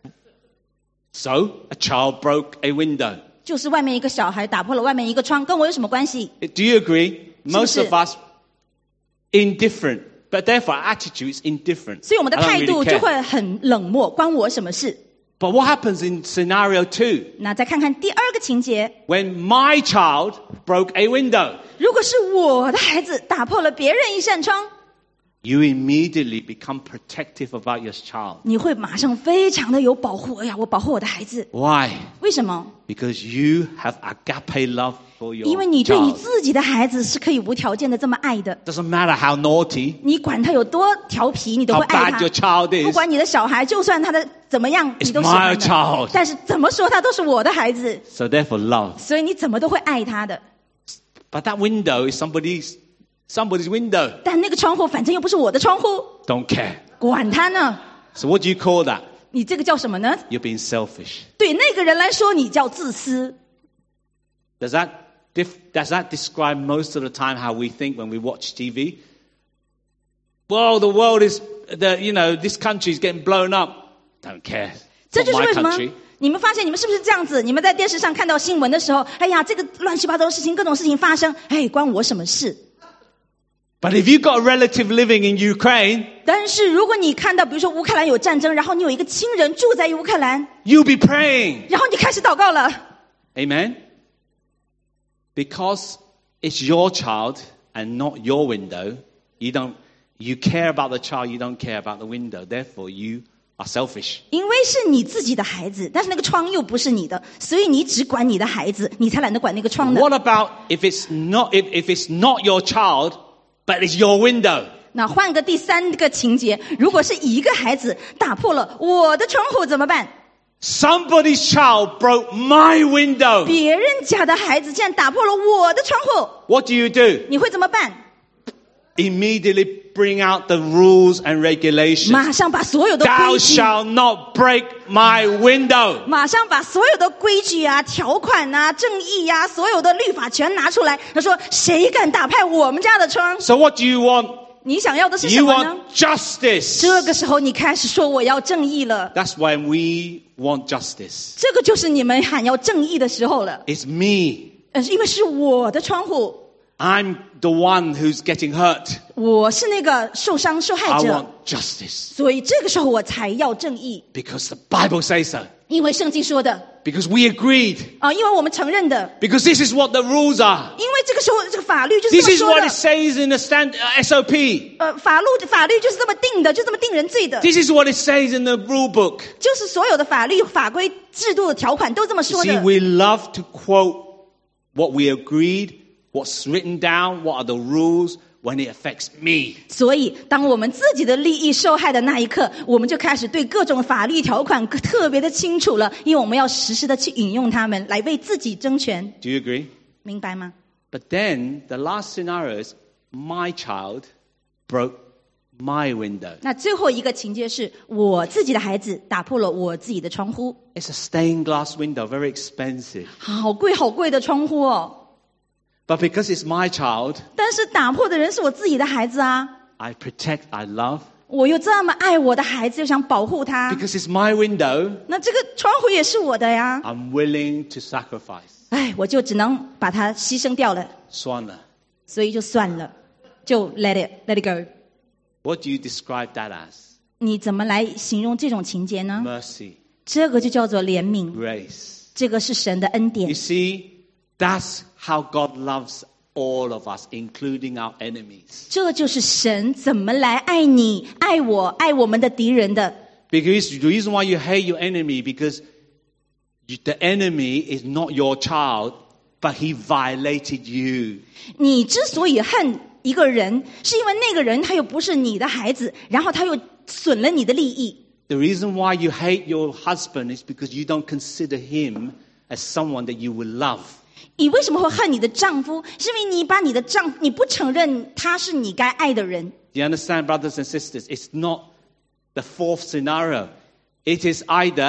So, a child broke a window. 就是外面一个小孩打破了外面一个窗，跟我有什么关系？ Do you agree? Most 是不是？ of us indifferent, but therefore our attitude is indifferent. 所以我们的 I don't 态度 really 就 care. 会很冷漠，关我什么事？ But what happens in scenario 2? 那再看看第二个情节， When my child broke a window, 如果是我的孩子打破了别人一扇窗， you immediately become protective about your child. 你会马上非常的有保护。哎呀，我保护我的孩子， Why? 为什么？ Because you have agape love for your 因为你对你 child. 自己的孩子是可以无条件的这么爱的。 Doesn't matter how naughty, 你管他有多调皮，你都会 how 爱 bad your 他。 child 不 is. 管你的小孩，就算他的怎么样， It's 你都喜欢 my child. 的。但是怎么说，他都是我的孩子， So therefore love. 所以你怎么都会爱他的。 But that window is somebody's window. 但那个窗户反正又不是我的窗户， Don't care. 管他呢。 So what do you call that? 你这个叫什么呢？ You're being selfish. 对那个人来说，你叫自私。 Does that describe most of the time how we think when we watch TV? Well, the world is, this country is getting blown up. Don't care. 这 It's 就 not 是 my 为什么 country. 你们发现你们是不是这样子？你们在电视上看到新闻的时候，哎呀，这个乱七八糟的事情，各种事情发生，哎，关我什么事？ But if you've got a relative living in Ukraine, 但是如果你看到，比如说乌克兰有战争，然后你有一个亲人住在乌克兰， you'll be praying. 然后你开始祷告了， Amen? Because it's your child and not your window, you care about the child, you don't care about the window. Therefore, you are selfish. 因为是你自己的孩子，但是那个窗又不是你的，所以你只管你的孩子，你才懒得管那个窗呢。 What about if it's not your child, but it's your window? 那换个第三个情节，如果是一个孩子打破了我的窗户怎么办？ Somebody's child broke my window. 别人家的孩子竟然打破了我的窗户， What do you do? 你会怎么办？ Immediately bring out the rules and regulations. 马上把所有的 Thou 规矩， shall not break my window. 马上把所有的规矩啊、条款啊、正义呀、所有的律法全拿出来。他说：“谁敢打破我们家的窗？ So what do you want? 你想要的是什 You 么呢 want justice. 这个时候你开始说我要正义了， That's when we want justice. 这个就是你们喊要正义的时候了。 It's me. 因为是我的窗户， I'm the one who's getting hurt. 我是那个受伤受害 I 者 want，justice. 所以这个时候我才要正义， Because the Bible says so. 因为圣经说的 Because we agreed. 啊，因为我们承认的， Because this is what the rules are. 因为这个时候这个法律就是这 This 么 is 说 what 的 it。says in the SOP. 法律就是这么定的，就这么定人罪的， This is what it says in the rule book. 就是所有的法律、法规、制度的条款都这么 You 说 see, 的。 we love to quote what we agreed, what's written down, what are the rules when it affects me. 所以，当我们自己的利益受害的那一刻，我们就开始对各种法律条款特别的清楚了，因为我们要实时的去引用它们，来为自己争权， Do you agree? 明白吗？ But then the last scenario is my child broke my window. 那最后一个情节是我自己的孩子打破了我自己的窗户， It's a stained glass window, very expensive. 好贵的窗户哦。 But because it's my child, 但是打破的人是我自己的孩子啊， I protect, I love. 我又这么爱我的孩子，又想保护他， Because it's my window, 那这个窗户也是我的呀。 I'm willing to sacrifice. 哎，我就只能把它牺牲掉了， Swana. 所以就算了，就 let it go。 What do you describe that as? 你怎么来形容这种情节呢？ Mercy, 这个就叫做怜悯， grace. 这个是神的恩典 You。see, that's how God loves all of us, including our enemies. 这就是神怎么来爱你、爱我、爱我们的敌人的。 Because the reason why you hate your enemy, because the enemy is not your child, but he violated you. 你之所以恨一个人，是因为那个人他又不是你的孩子，然后他又损了你的利益。 The reason why you hate your husband is because you don't consider him as someone that you will love. 你为什么会恨你的丈夫？是因为你把你不承认他是你该爱的人。 Do you understand, brothers and sisters? It's not the fourth scenario. It is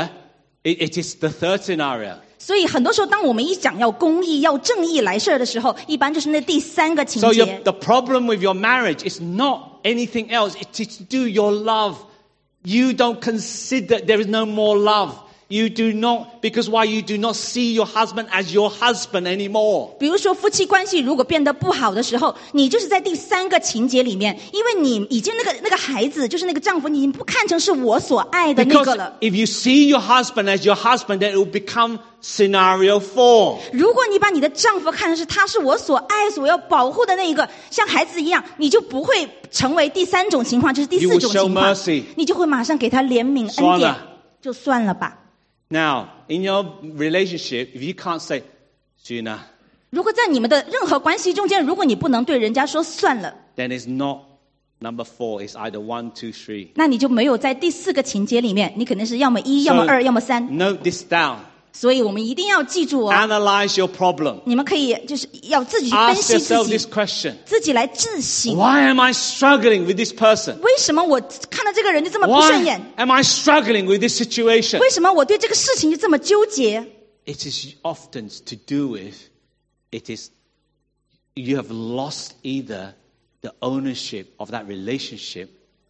the third scenario. 所以很多时候，当我们一讲要公义、要正义来事儿的时候，一般就是那第三个情 So 节。 the problem with your marriage is not anything else. It's to do your love. You don't consider there is no more love. You do not, because why? You do not see your husband as your husband anymore. 比如说夫妻关系如果变得不好的时候，你就是在第3个情节里面，因为你已经那个孩子，就是那个丈夫，你已经不看成是我所爱的那 Because 个了。 if you see your husband as your husband, then it will become scenario 4. 如果你把你的丈夫看成是他是我所爱所要保护的那一个，像孩子一样，你就不会成为第3种情况，就是第4种 You will show 情况 mercy. 你就会马上给他怜悯恩典算了， 就算了吧。 Now, in your relationship, if you can't say, Gina, 如果在你们的任何关系中间，如果你不能对人家说算了， then it's not number 4. It's either 1, 2, 3. 那你就没有在第4个情节里面，你肯定是要么1，要么2，要么3。 Note this down. 所以我们一定要记住哦， Analyze your problem. 你们可以就是要自己去分 Ask 析自 yourself 己 this，question. 自己来自省。 Why am I struggling with this person? 为什么我看到这个人就这么不顺 Why 眼？ am I struggling with this situation? 为什么我对这个事情就这么纠结？ It is often to do with, it is, you have lost either the ownership of that relationship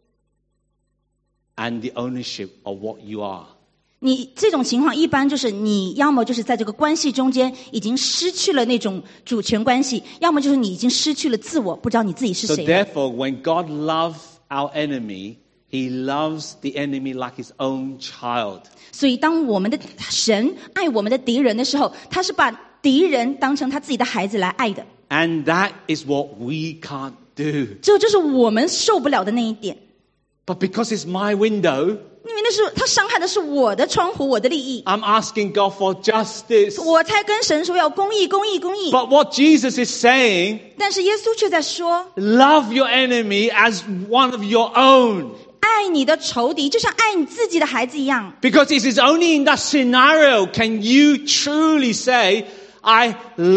and the ownership of what you are. 你这种情况一般就是你要么就是在这个关系中间已经失去了那种主权关系，要么就是你已经失去了自我，不知道你自己是 So 谁了。 therefore, when God loves our enemy, He loves the enemy like His own child. 所以当我们的神爱我们的敌人的时候，他是把敌人当成他自己的孩子来爱的。 And that is what we can't do. 这就是我们受不了的那一点， But because it's my window, 因为那是他伤害的是我的窗户，我的利益， I'm asking God for justice. 我才跟神说要公义，公义，公义。 But what Jesus is saying, 但是耶稣却在说， love your enemy as one of your own. 爱你的仇敌，就像爱你自己的孩子一样。 Because it is only in that scenario can you truly say, I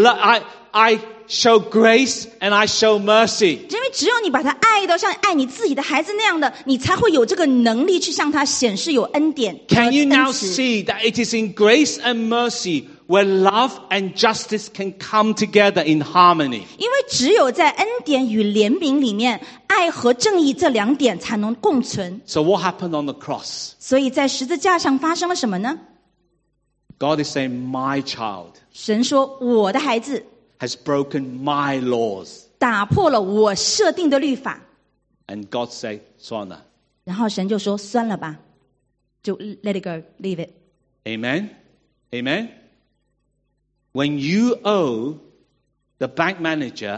show grace and I show mercy. 因为只有你把他爱到像爱你自己的孩子那样的，你才会有这个能力去向他显示有恩典和 Can you 恩 now 慈。 see that it is in grace and mercy where love and justice can come together in harmony? 因为只有在恩典与怜悯里面，爱和正义这2点才能共存。 So what happened on the cross? 所以在十字架上发生了什么呢？ God is saying, my child 神说：“我的孩子 has broken my laws. 打破了我设定的律法。” And God say, Swana. 然后神就说：“算了吧，就 let it go, leave it。” Amen? Amen? When you owe the bank manager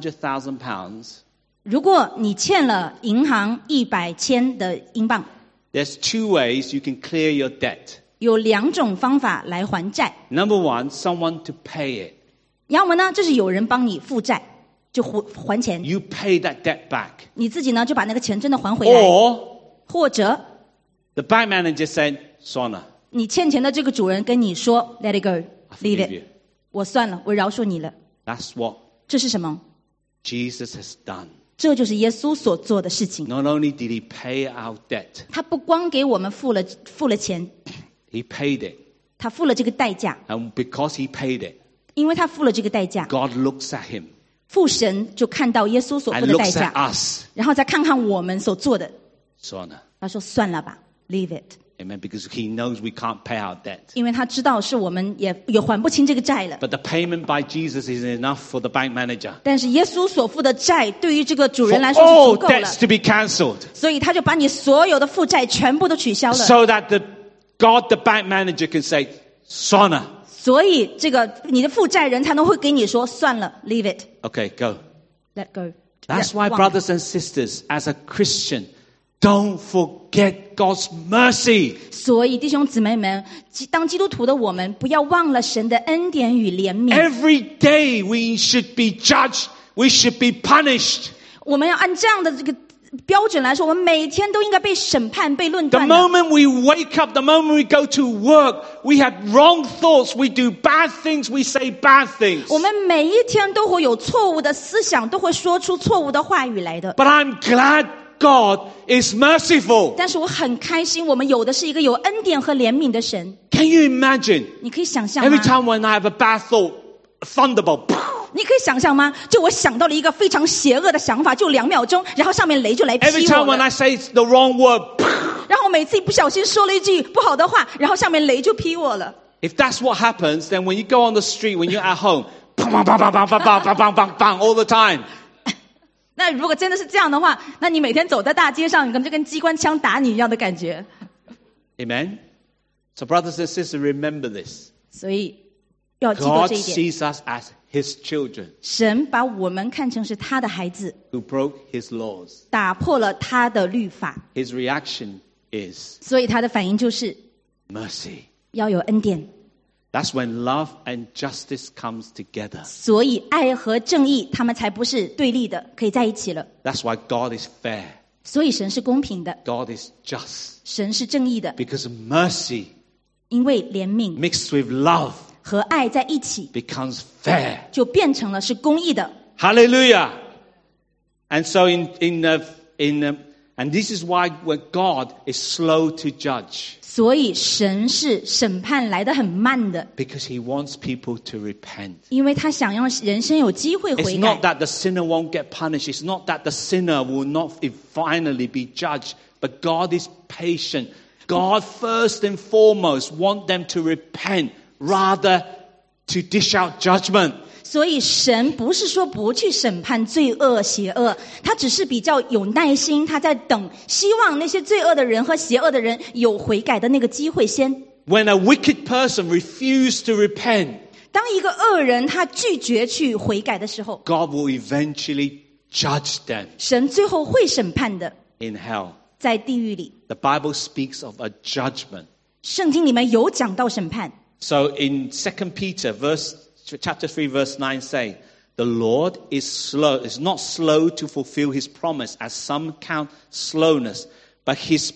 £100,000, 如果你欠了银行100,000的英镑， there's 2 ways you can clear your debt. 有2种方法来还债。 Number 1, someone to pay it. 要么呢，就是有人帮你付债，就还钱， You pay that debt back. 你自己呢就把那个钱真的还回来， Or 或者 the bank manager said, Swana, 你欠钱的这个主人跟你说 “let it go, I leave forgive it”， you. 我算了，我饶恕你了。 That's what 这是什么？ Jesus has done. 这就是耶稣所做的事情。 Not only did he pay our debt, 他不光给我们付了钱， he paid it. 他付了这个代价， And because he paid it, 因为他付了这个代价， God looks at him 父神就看到耶稣所付 and 的代 looks at 价， us. 然后再看看我们所做的， Swana. 他说算了吧 ，leave it， Amen. Because he knows we can't pay our debt. 因为他知道是我们也还不清这个债了。 But the payment by Jesus is enough for the bank manager. 但是耶稣所付的债对于这个主 For 人来说是 all 足够了 debts，to be cancelled. 所以他就把你所有的负债全部都取消了。 So that God, the bank manager, can say, Swana. 所以这个你的负债人才能会给你说算了 ，leave Okay, go. it，let go。 That's why, 忘了 brothers and sisters, as a Christian, don't forget God's mercy. 所以弟兄姊妹们，当基督徒的我们，不要忘了神的恩典与怜悯。 Every day we should be judged. We should be punished. 我们要按这样的这个标准来说，我们每天都应该被审判、被论 The 断的。 moment we wake up, the moment we go to work, we have wrong thoughts, we do bad things, we say bad things. 我们每一天都会有错误的思想，都会说出错误的话语来的。 But I'm glad God is merciful. 但是我很开心，我们有的是一个有恩典和怜悯的神。 Can you imagine? 你可以想象 Every 吗？ time when I have a bad thought, a thunderbolt. 你可以想象吗？就我想到了一个非常邪恶的想法，就2秒钟，然后上面雷就来 Every 劈 time 我 when 了。 I say the wrong word, 然后每次一不小心说了一句不好的话，然后下面雷就劈我了。 If that's what happens, then when you go on the street, when you're at home, bang, bang, bang, bang, bang, bang, bang, bang, bang, all the time. 那如果真的是这样的话，那你每天走在大街上，你根本就跟机关枪打你一样的感觉。 Amen? So brothers and sisters, remember this. 所以要记得 God 这一点， sees us as his children 神把我们看成是他的孩子， who broke his laws. 打破了他的律法， His reaction is 所以他的反应就是 mercy. 要有恩典。 That's when love and justice comes together. 所以爱和正义他们才不是对立的，可以在一起了。 That's why God is fair. 所以神是公平的， God is just. 神是正义的， Because mercy 因为怜悯 mixed with love 和爱在一起， becomes fair. 就变成了是公义的。 Hallelujah. And so and this is why when God is slow to judge. 所以神是审判来得很慢的， Because he wants people to repent. 因为他想让人生有机会 It's 悔 not 改。 that the sinner won't get punished. It's not that the sinner will not finally be judged. But God is patient. God first and foremost want them to repent rather to dish out judgment. 所以神不是说不去审判罪恶邪恶，他只是比较有耐心，他在等，希望那些罪恶的人和邪恶的人有悔改的那个机会先。 When a wicked person refuses to repent, 当一个恶人他拒绝去悔改的时候， God will eventually judge them 神最后会审判的， in hell. 在地狱里。 The Bible speaks of a judgment. 圣经里面有讲到审判。 So in 2 Peter chapter 3 verse 9 say, the Lord is not slow to fulfill his promise, as some count slowness, but is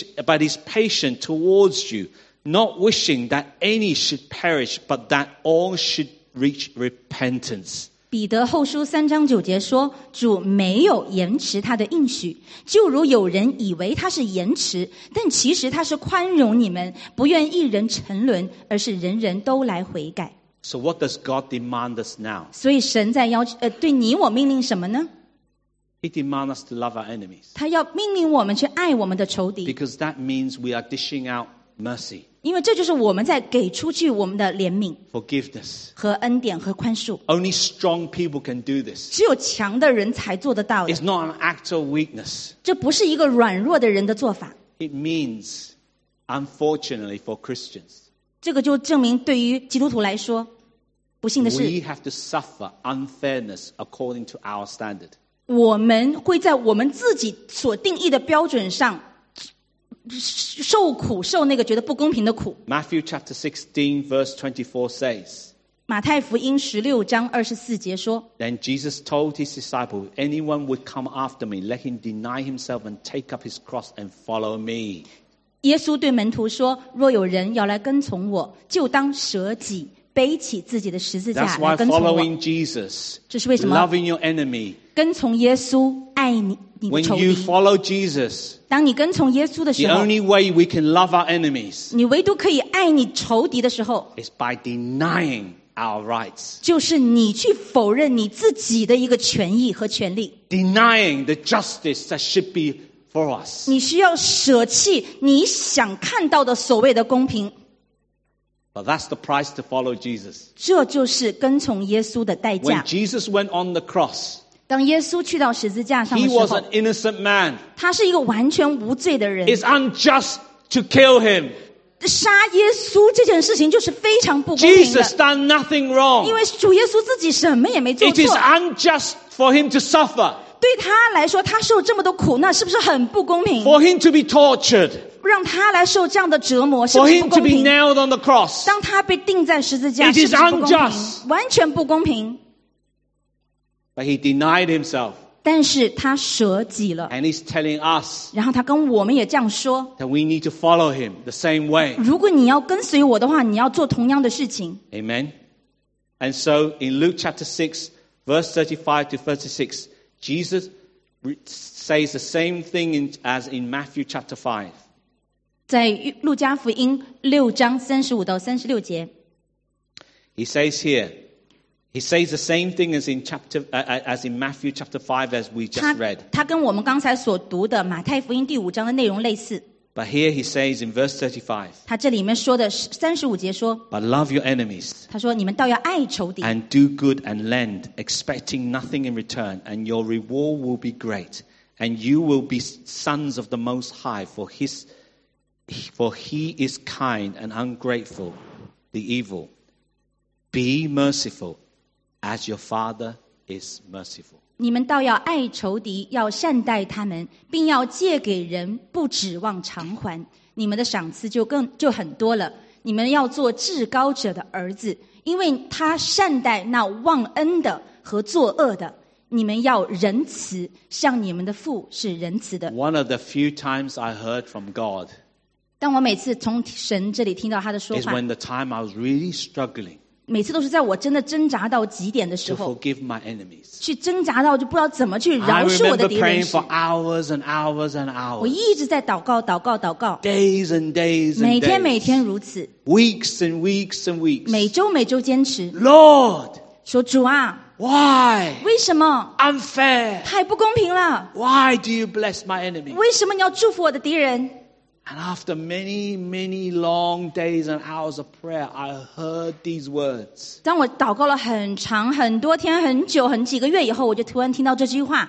patient towards you, not wishing that any should perish, but that all should reach repentance. 彼得后书3章9节说，主没有延迟他的应许，就如有人以为他是延迟，但其实他是宽容你们，不愿一人沉沦，而是人人都来悔改。 So what does God demand us now? 所以神在对你我命令什么呢？ He demands us to love our enemies. 他要命令我们去爱我们的仇敌， Because that means we are dishing out mercy, 因为这就是我们在给出去我们的怜悯 forgiveness. 和恩典和宽恕。 Only strong people can do this. 只有强的人才做得到的， It's not an act of weakness. 这不是一个软弱的人的做法。 It means, unfortunately for Christians, 这个就证明对于基督徒来说，不幸的是， we have to suffer unfairness according to our standard. 我们会在我们自己所定义的标准上受苦，受那个觉得不公平的苦。 Matthew chapter 16 verse 24 says, 马太福音16章24节说， Then Jesus told his disciples, anyone would come after me, let him deny himself and take up his cross and follow me. 耶稣对门徒说，若有人要来跟从我，就当舍己，背起自己的十字架 That's 来 why 跟从我。 following Jesus, 这是为什么？ loving your enemy, 跟从耶稣，爱你的 when 仇 you 敌。 follow Jesus, 当你跟从耶稣的 the 时候， only way we can love our enemies 你唯独可以爱你仇敌的时候， is by denying our rights, 就是你去否认你自己的一个权益和权利。 denying the justice that should be for us. 你需要舍弃你想看到的所谓的公平， But that's the price to follow Jesus. 这就是跟从耶稣的代 When 价。 Jesus went on the cross, 当耶稣去到十字架上 he 的时 was 候 an，innocent man. 他是一个完全无罪的人。 It's unjust to kill him. 杀耶稣这件事情就是非常不公平 Jesus 的， done nothing wrong. 因为主耶稣自己什么也没做 It is 错。 unjust for him to suffer, 对他来说，他受这么多苦，那是不是很不公平？ for him to be tortured, 让他来受这样的折磨，是不 for 是 him 不 to 公 be 平？ nailed on the cross. 当他被钉在十字架， It 是 is 不是不公平？ unjust. 完全不公平。 But he denied himself. 但是他舍己了， And he's telling us 然后他跟我们也这样说： that we need to follow him the same way. 如果你要跟随我的话，你要做同样的事情。 Amen. And so in Luke chapter 6, verse 35 to 36, Jesus says the same thing as in Matthew chapter 5. 在路加福音6章35到36节， He says here, he says the same thing as in Matthew chapter 5 as we just read. 他跟我们刚才所读的马太福音第5章的内容类似。 But here he says in verse 35, 他这里面说的35节说， but love your enemies 他说你们倒要爱仇敌， and do good and lend, expecting nothing in return, and your reward will be great, and you will be sons of the Most High, for he is kind and ungrateful, the evil. Be merciful, as your Father is merciful. 你们倒要爱仇敌，要善待他们，并要借给人，不指望偿还。你们的赏赐就很多了。你们要做至高者的儿子，因为他善待那忘恩的和作恶的。你们要仁慈，像你们的父是仁慈的。 One of the few times I heard from God 当我每次从神这里听到他的说 is 话， when the time I was really struggling 每次都是在我真的挣扎到极点的时 to 候， forgive my enemies. 去挣扎到就不知道怎么去 I 饶恕我的 remember 敌人 praying 时 for，hours and hours and 我 hours, 一直在祷告， days and days 每 and 天每 days, 天如此， weeks and weeks and weeks. 每周坚持， Lord, 说主啊， why? 为什么 Unfair. 太不公平了？ Why do you bless my enemy? 为什么你要祝福我的敌人？ And after many, many long days and hours of prayer, I heard these words. 当我祷告了很长很多天很久很几个月以后，我就突然听到这句话：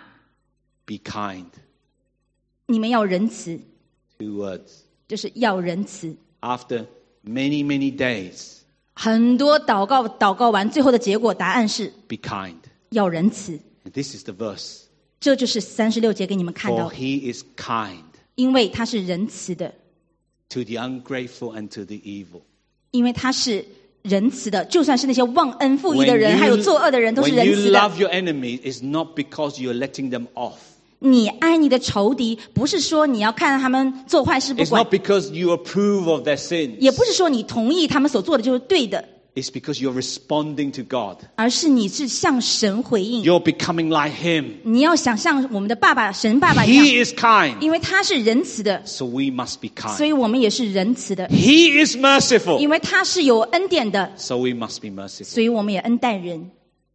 Be kind. 你们要仁慈， Two words. 就是要仁慈。 After many, many days, 很多祷告完，最后的结果答案是 be kind. 要仁慈。 And this is the verse. 这就是36节给你们看到 For 的， he is kind 因为他是仁慈的， to the ungrateful and to the evil. 因为他是仁慈的，就算是那些忘恩负义的人， you- 还有作恶的人，都是 when 仁 you 慈的。 love your enemy, it's not because you're letting them off. 你爱你的仇敌，不是说你要看他们做坏事不 It's 管 not，because you approve of their sins. 也不是说你同意他们所做的就是对的， It's because you're responding to God. 而是你是向神回应。 You're becoming like him. 你要想像我们的爸爸神爸爸一样， He is kind, 因为他是仁慈的， so we must be 所 kind. 以我们也是仁慈的。 He is merciful, 因为他是有恩典的， so we must be merciful. 所以我们也恩待人。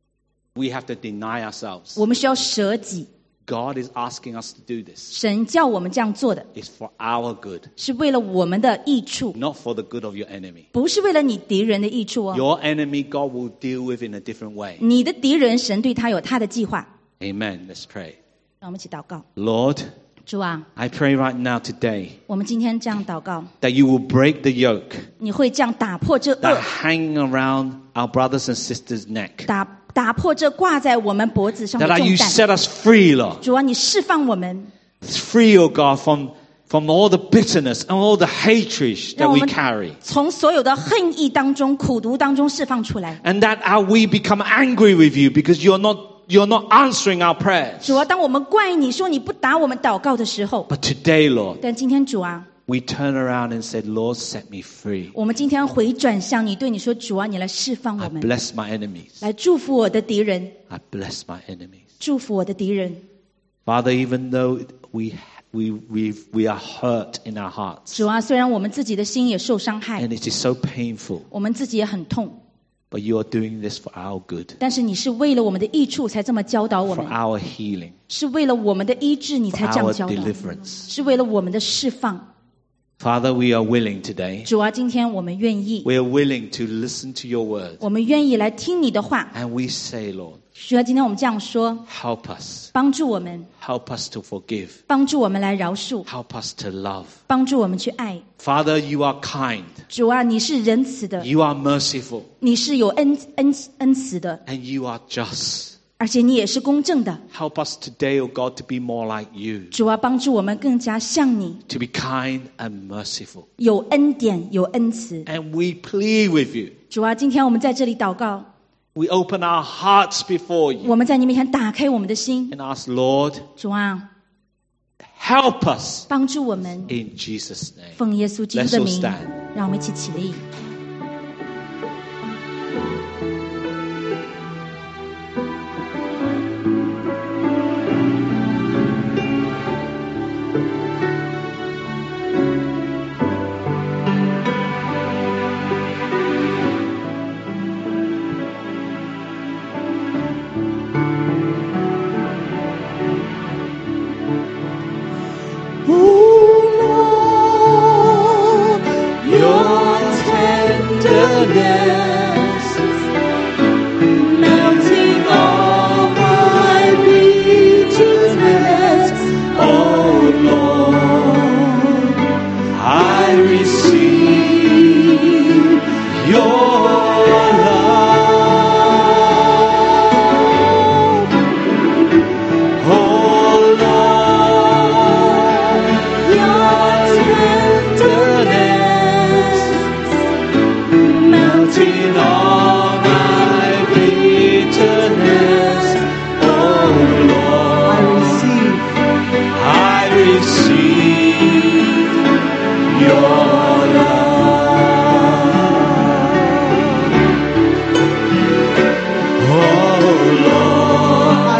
We have to deny ourselves. 我们需要舍己， God is asking us to do this. 神叫我们这样做的， It's for our good, 是为了我们的益处， not for the good of your enemy. 不是为了你敌人的益处哦。 Your enemy, God will deal with in a different way. 你的敌人，神对他有他的计划。 Amen. Let's pray. 让我们一起祷告， Lord, 主啊， I pray right now today 我们今天这样祷告， that you will break the yoke 你会这样打破这 that 恶， hang around our brothers and sisters' neck. 打破这挂在我们脖子上的 That 重 you 担。 set us free, Lord. 主啊，你释放我们， Free, oh God, from all the bitterness and all the hatred that 让我 we 们 carry. 从所有的恨意当中、苦毒当中释放出来。 And that we become angry with you because you're not answering our prayers. 主啊，当我们怪你说你不答我们祷告的时候， But today, Lord, 但今天主啊， we turn around and said, Lord, set me free. 我们今天回转向你，对你说，主啊，你来释放 I 我们， bless my enemies. 来祝福我的敌人， I bless my enemies. 祝福我的敌人。 Father, even though we are hurt in our hearts 主啊，虽然我们自己的心也受伤害， and it is so painful, 我们自己也很痛， but you are doing this for our good, 但是你是为了我们的益处才这么教导我 for 们， our healing, 是为了我们的医治你 for 才这样 our 教导， deliverance. 是为了我们的释放。 Father, we are willing today. 主啊，今天我们愿意， We are willing to listen to your word. 我们愿意来听你的话。 And we say, Lord, 主啊，今天我们这样说， help us. 帮助我们， Help us to forgive. 帮助我们来饶恕， Help us to love. 帮助我们去爱。 Father, you are kind. 主啊，你是仁慈的， You are merciful. 你是有恩慈的， And you are just. 而且你也是公正的。 Help us today, O God, to be more like you. 主啊，帮助我们更加像你， To be kind and merciful. 有恩典，有恩慈。 And we plead with you. 主啊，今天我们在这里祷告， We open our hearts before you 我们在你面前打开我们的心。 and ask, Lord, 主啊， help us 帮助我们， in Jesus' name. 奉耶稣基督的 Let's all 名 stand.， 让我们一起起立。 Oh, Lord. receive your love. Oh Lord, I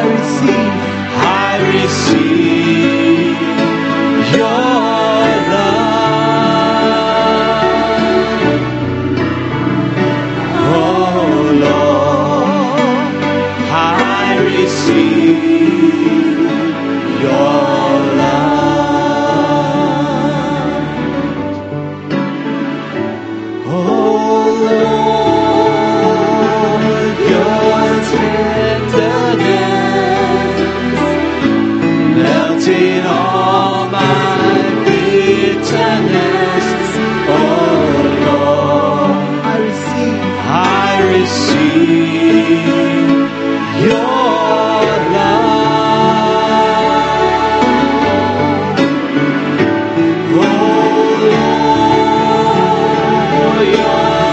receive your love. Oh Lord, I receive your love. Oh Lord, your tenderness melting all my bitterness. Oh Lord, I receive your love. Oh Lord, your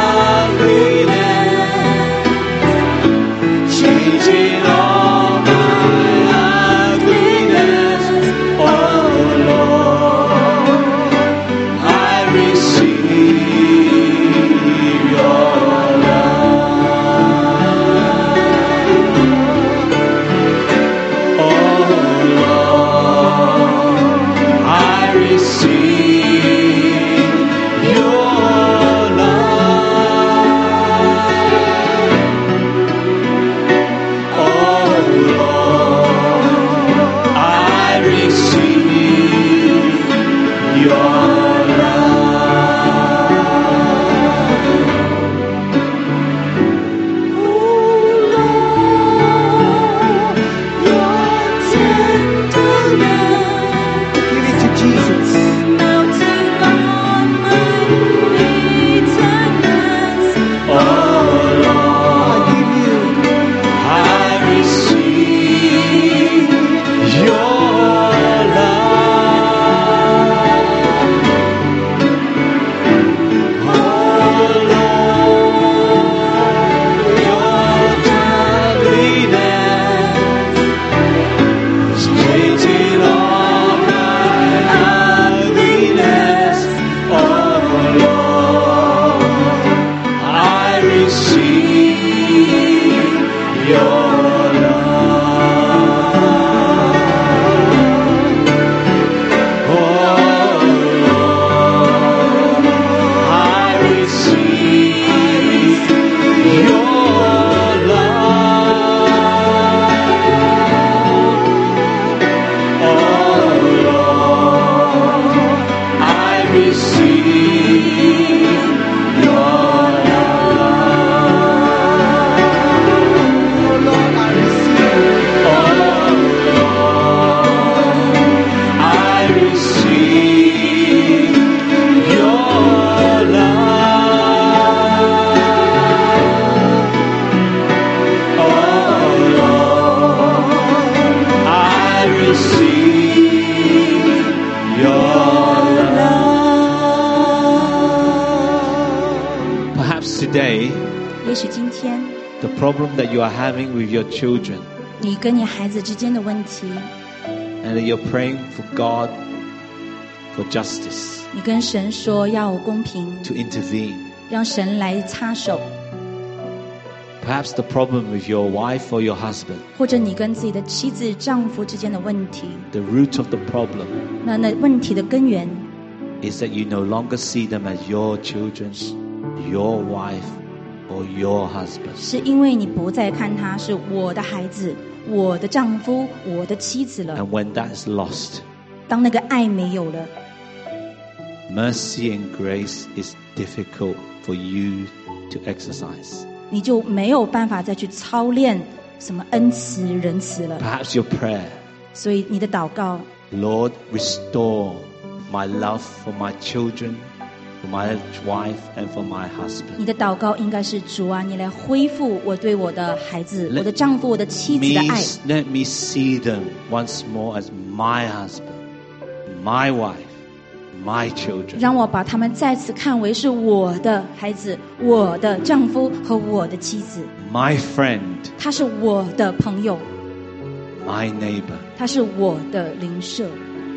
loveliness changing all my ugliness. Oh Lord, I receive your love. Oh Lord, I receive your love. Oh Lord, I receive your Give it to Jesus. Oh Lord, I receive your love. Oh Lord, your loveliness changing all my ugliness. Oh Lord, I receive your love. Oh Lord, I receive your love. Oh Lord, I receive your Today, 也许今天 the problem that you are having with your children, 你跟你孩子之间的问题， and that you're praying for God for justice 你跟神说要公平， to intervene. 让神来插手， Perhaps the problem with your wife or your husband, 或者你跟自己的妻子、丈夫之间的问题， the root of the problem 那问题的根源 is that you no longer see them as your children, your wife, or your husband. 是因为你不再看他是我的孩子、我的丈夫、我的妻子了。 And when that's lost, 当那个爱没有了， mercy and grace is difficult for you to exercise. 你就没有办法再去操练什么恩慈、仁慈了。 Perhaps your prayer, 所以你的祷告， Lord, restore my love for my children, for my wife, and for my husband. 你的祷告应该是主啊，你来恢复我对我的孩子、我的丈夫、我的妻子的爱。 Let me see them once more as my husband, my wife, my children. 让我把他们再次看为是我的孩子、我的丈夫和我的妻子。 My friend, 他是我的朋友， my neighbor. 他是我的邻舍。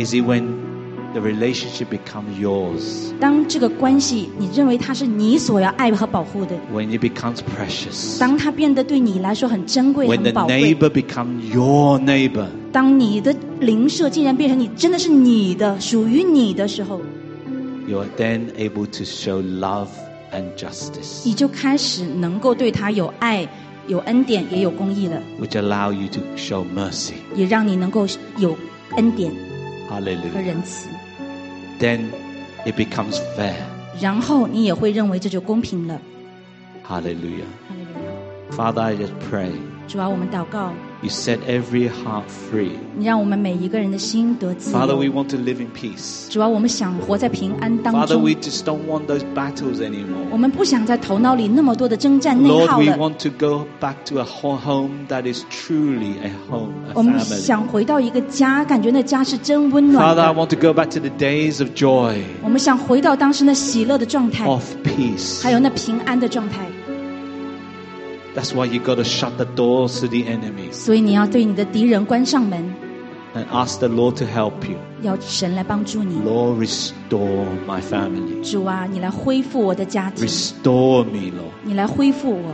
is it when the relationship becomes yours, 当这个关系你认为它是你所要爱和保护的， when it becomes precious, 当它变得对你来说很珍贵 when 很 the 宝贵， neighbor becomes your neighbor, 当你的邻舍竟然变成你真的是你的属于你的时候， you are then able to show love and justice, 你就开始能够对他有爱有恩典也有公义了， which allow you to show mercy. 也让你能够有恩典和 Hallelujah. 仁慈， Then it becomes fair. 然后你也会认为这就公平了。 Hallelujah. 哈利路亚。 Father, I just pray. 主啊，我们祷告， You set every heart free. 你让我们每一个人的心得自 Father, we 由。 want to live in peace. 主啊，我们想活在平安当 Father, 中 we，just don't want those battles 我 anymore. 们不想在头脑里那么多的征战内 Lord, 耗 we 了。 want to go back to a home that is truly a home, a 我们 family. 想回到一个家，感觉那家是真温暖 Father, I 的。 want to go back to the days of joy, 我们想回到当时那喜乐的状态， of peace. 还有那平安的状态。 That's why you got to shut the doors to the enemies 所以你要对你的敌人关上门， and ask the Lord to help you. 要神来帮助你。 Lord, restore my family. 主啊，你来恢复我的家庭， Restore me, Lord. 你来恢复我。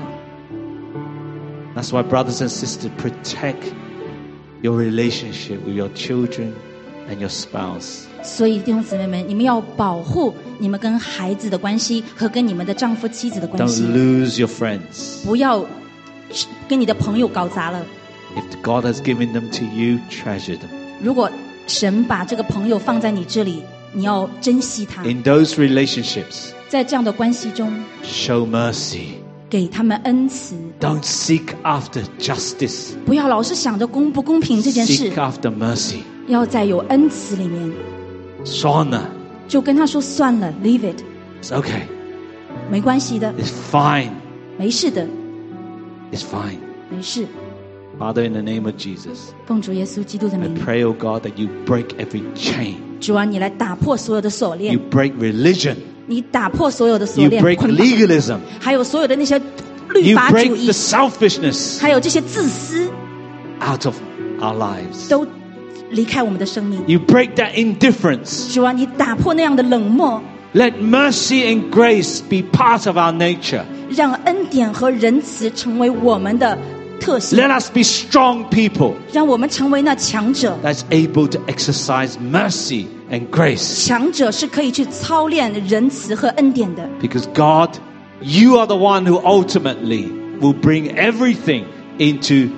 That's why, brothers and sisters, protect your relationship with your children and your spouse. 所以弟兄姊妹们，你们要保护你们跟孩子的关系和跟你们的丈夫妻子的关 Don't 系， lose your friends. 不要跟你的朋友搞砸了。 If God has given them to you, treasure them. 如果神把这个朋友放在你这里，你要珍惜他。 In those relationships, 在这样的关系中， show mercy. 给他们恩慈， Don't seek after justice. 不要老是想着公不公平这件事 Seek，after mercy. 要在有恩慈里面， Shona, 就跟他说算了 ，leave it， it's okay. 没关系的， It's fine. 没事的， It's fine. 没事。 Father, in the name of Jesus, 奉主耶稣基督的 I 名， pray, oh God, that you break every chain. 主啊，你来打破所有的锁 You 链， break religion. 你打破所有的锁 You 链 break 捆绑， legalism. 还有所有的那些律 You 法主 break 义 the，selfishness 还有这些自私， out of our lives. 都离开我们的生命。 You break that indifference. 主啊，你打破那样的冷漠， Let mercy and grace be part of our nature. 让恩典和仁慈成为我们的特性， Let us be strong people 让我们成为那强者。 that's able to exercise mercy and grace. 强者是可以去操练仁慈和恩典的， Because God, you are the one who ultimately will bring everything into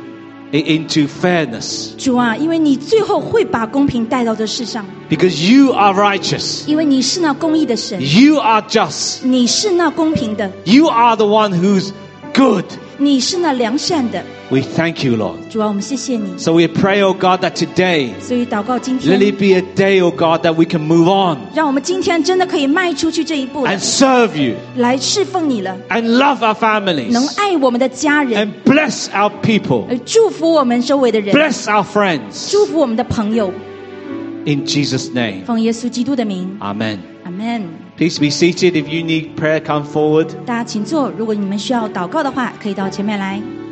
fairness. 主啊，因为你最后会把公平带到这世上， Because you are righteous. 因为你是那公义的神， You are just. 你是那公平的， You are the one who's good. 你是那良善的。 We thank you, Lord. 主啊，我们谢谢你。 So we pray, oh God, that today, 所以祷告今 let 天， it be a day, oh God, that we can move on 让我们今天真的可以迈出去这一步了 and serve you 来侍奉你了， and love our families 能爱我们的家人， and bless our people, 祝福我们周围的人， bless our friends. 祝福我们的朋友。 In Jesus' name, 奉耶稣基督的名， Amen. 阿门。 Please be seated. If you need prayer, come forward. 大家请坐，如果你们需要祷告的话，可以到前面来。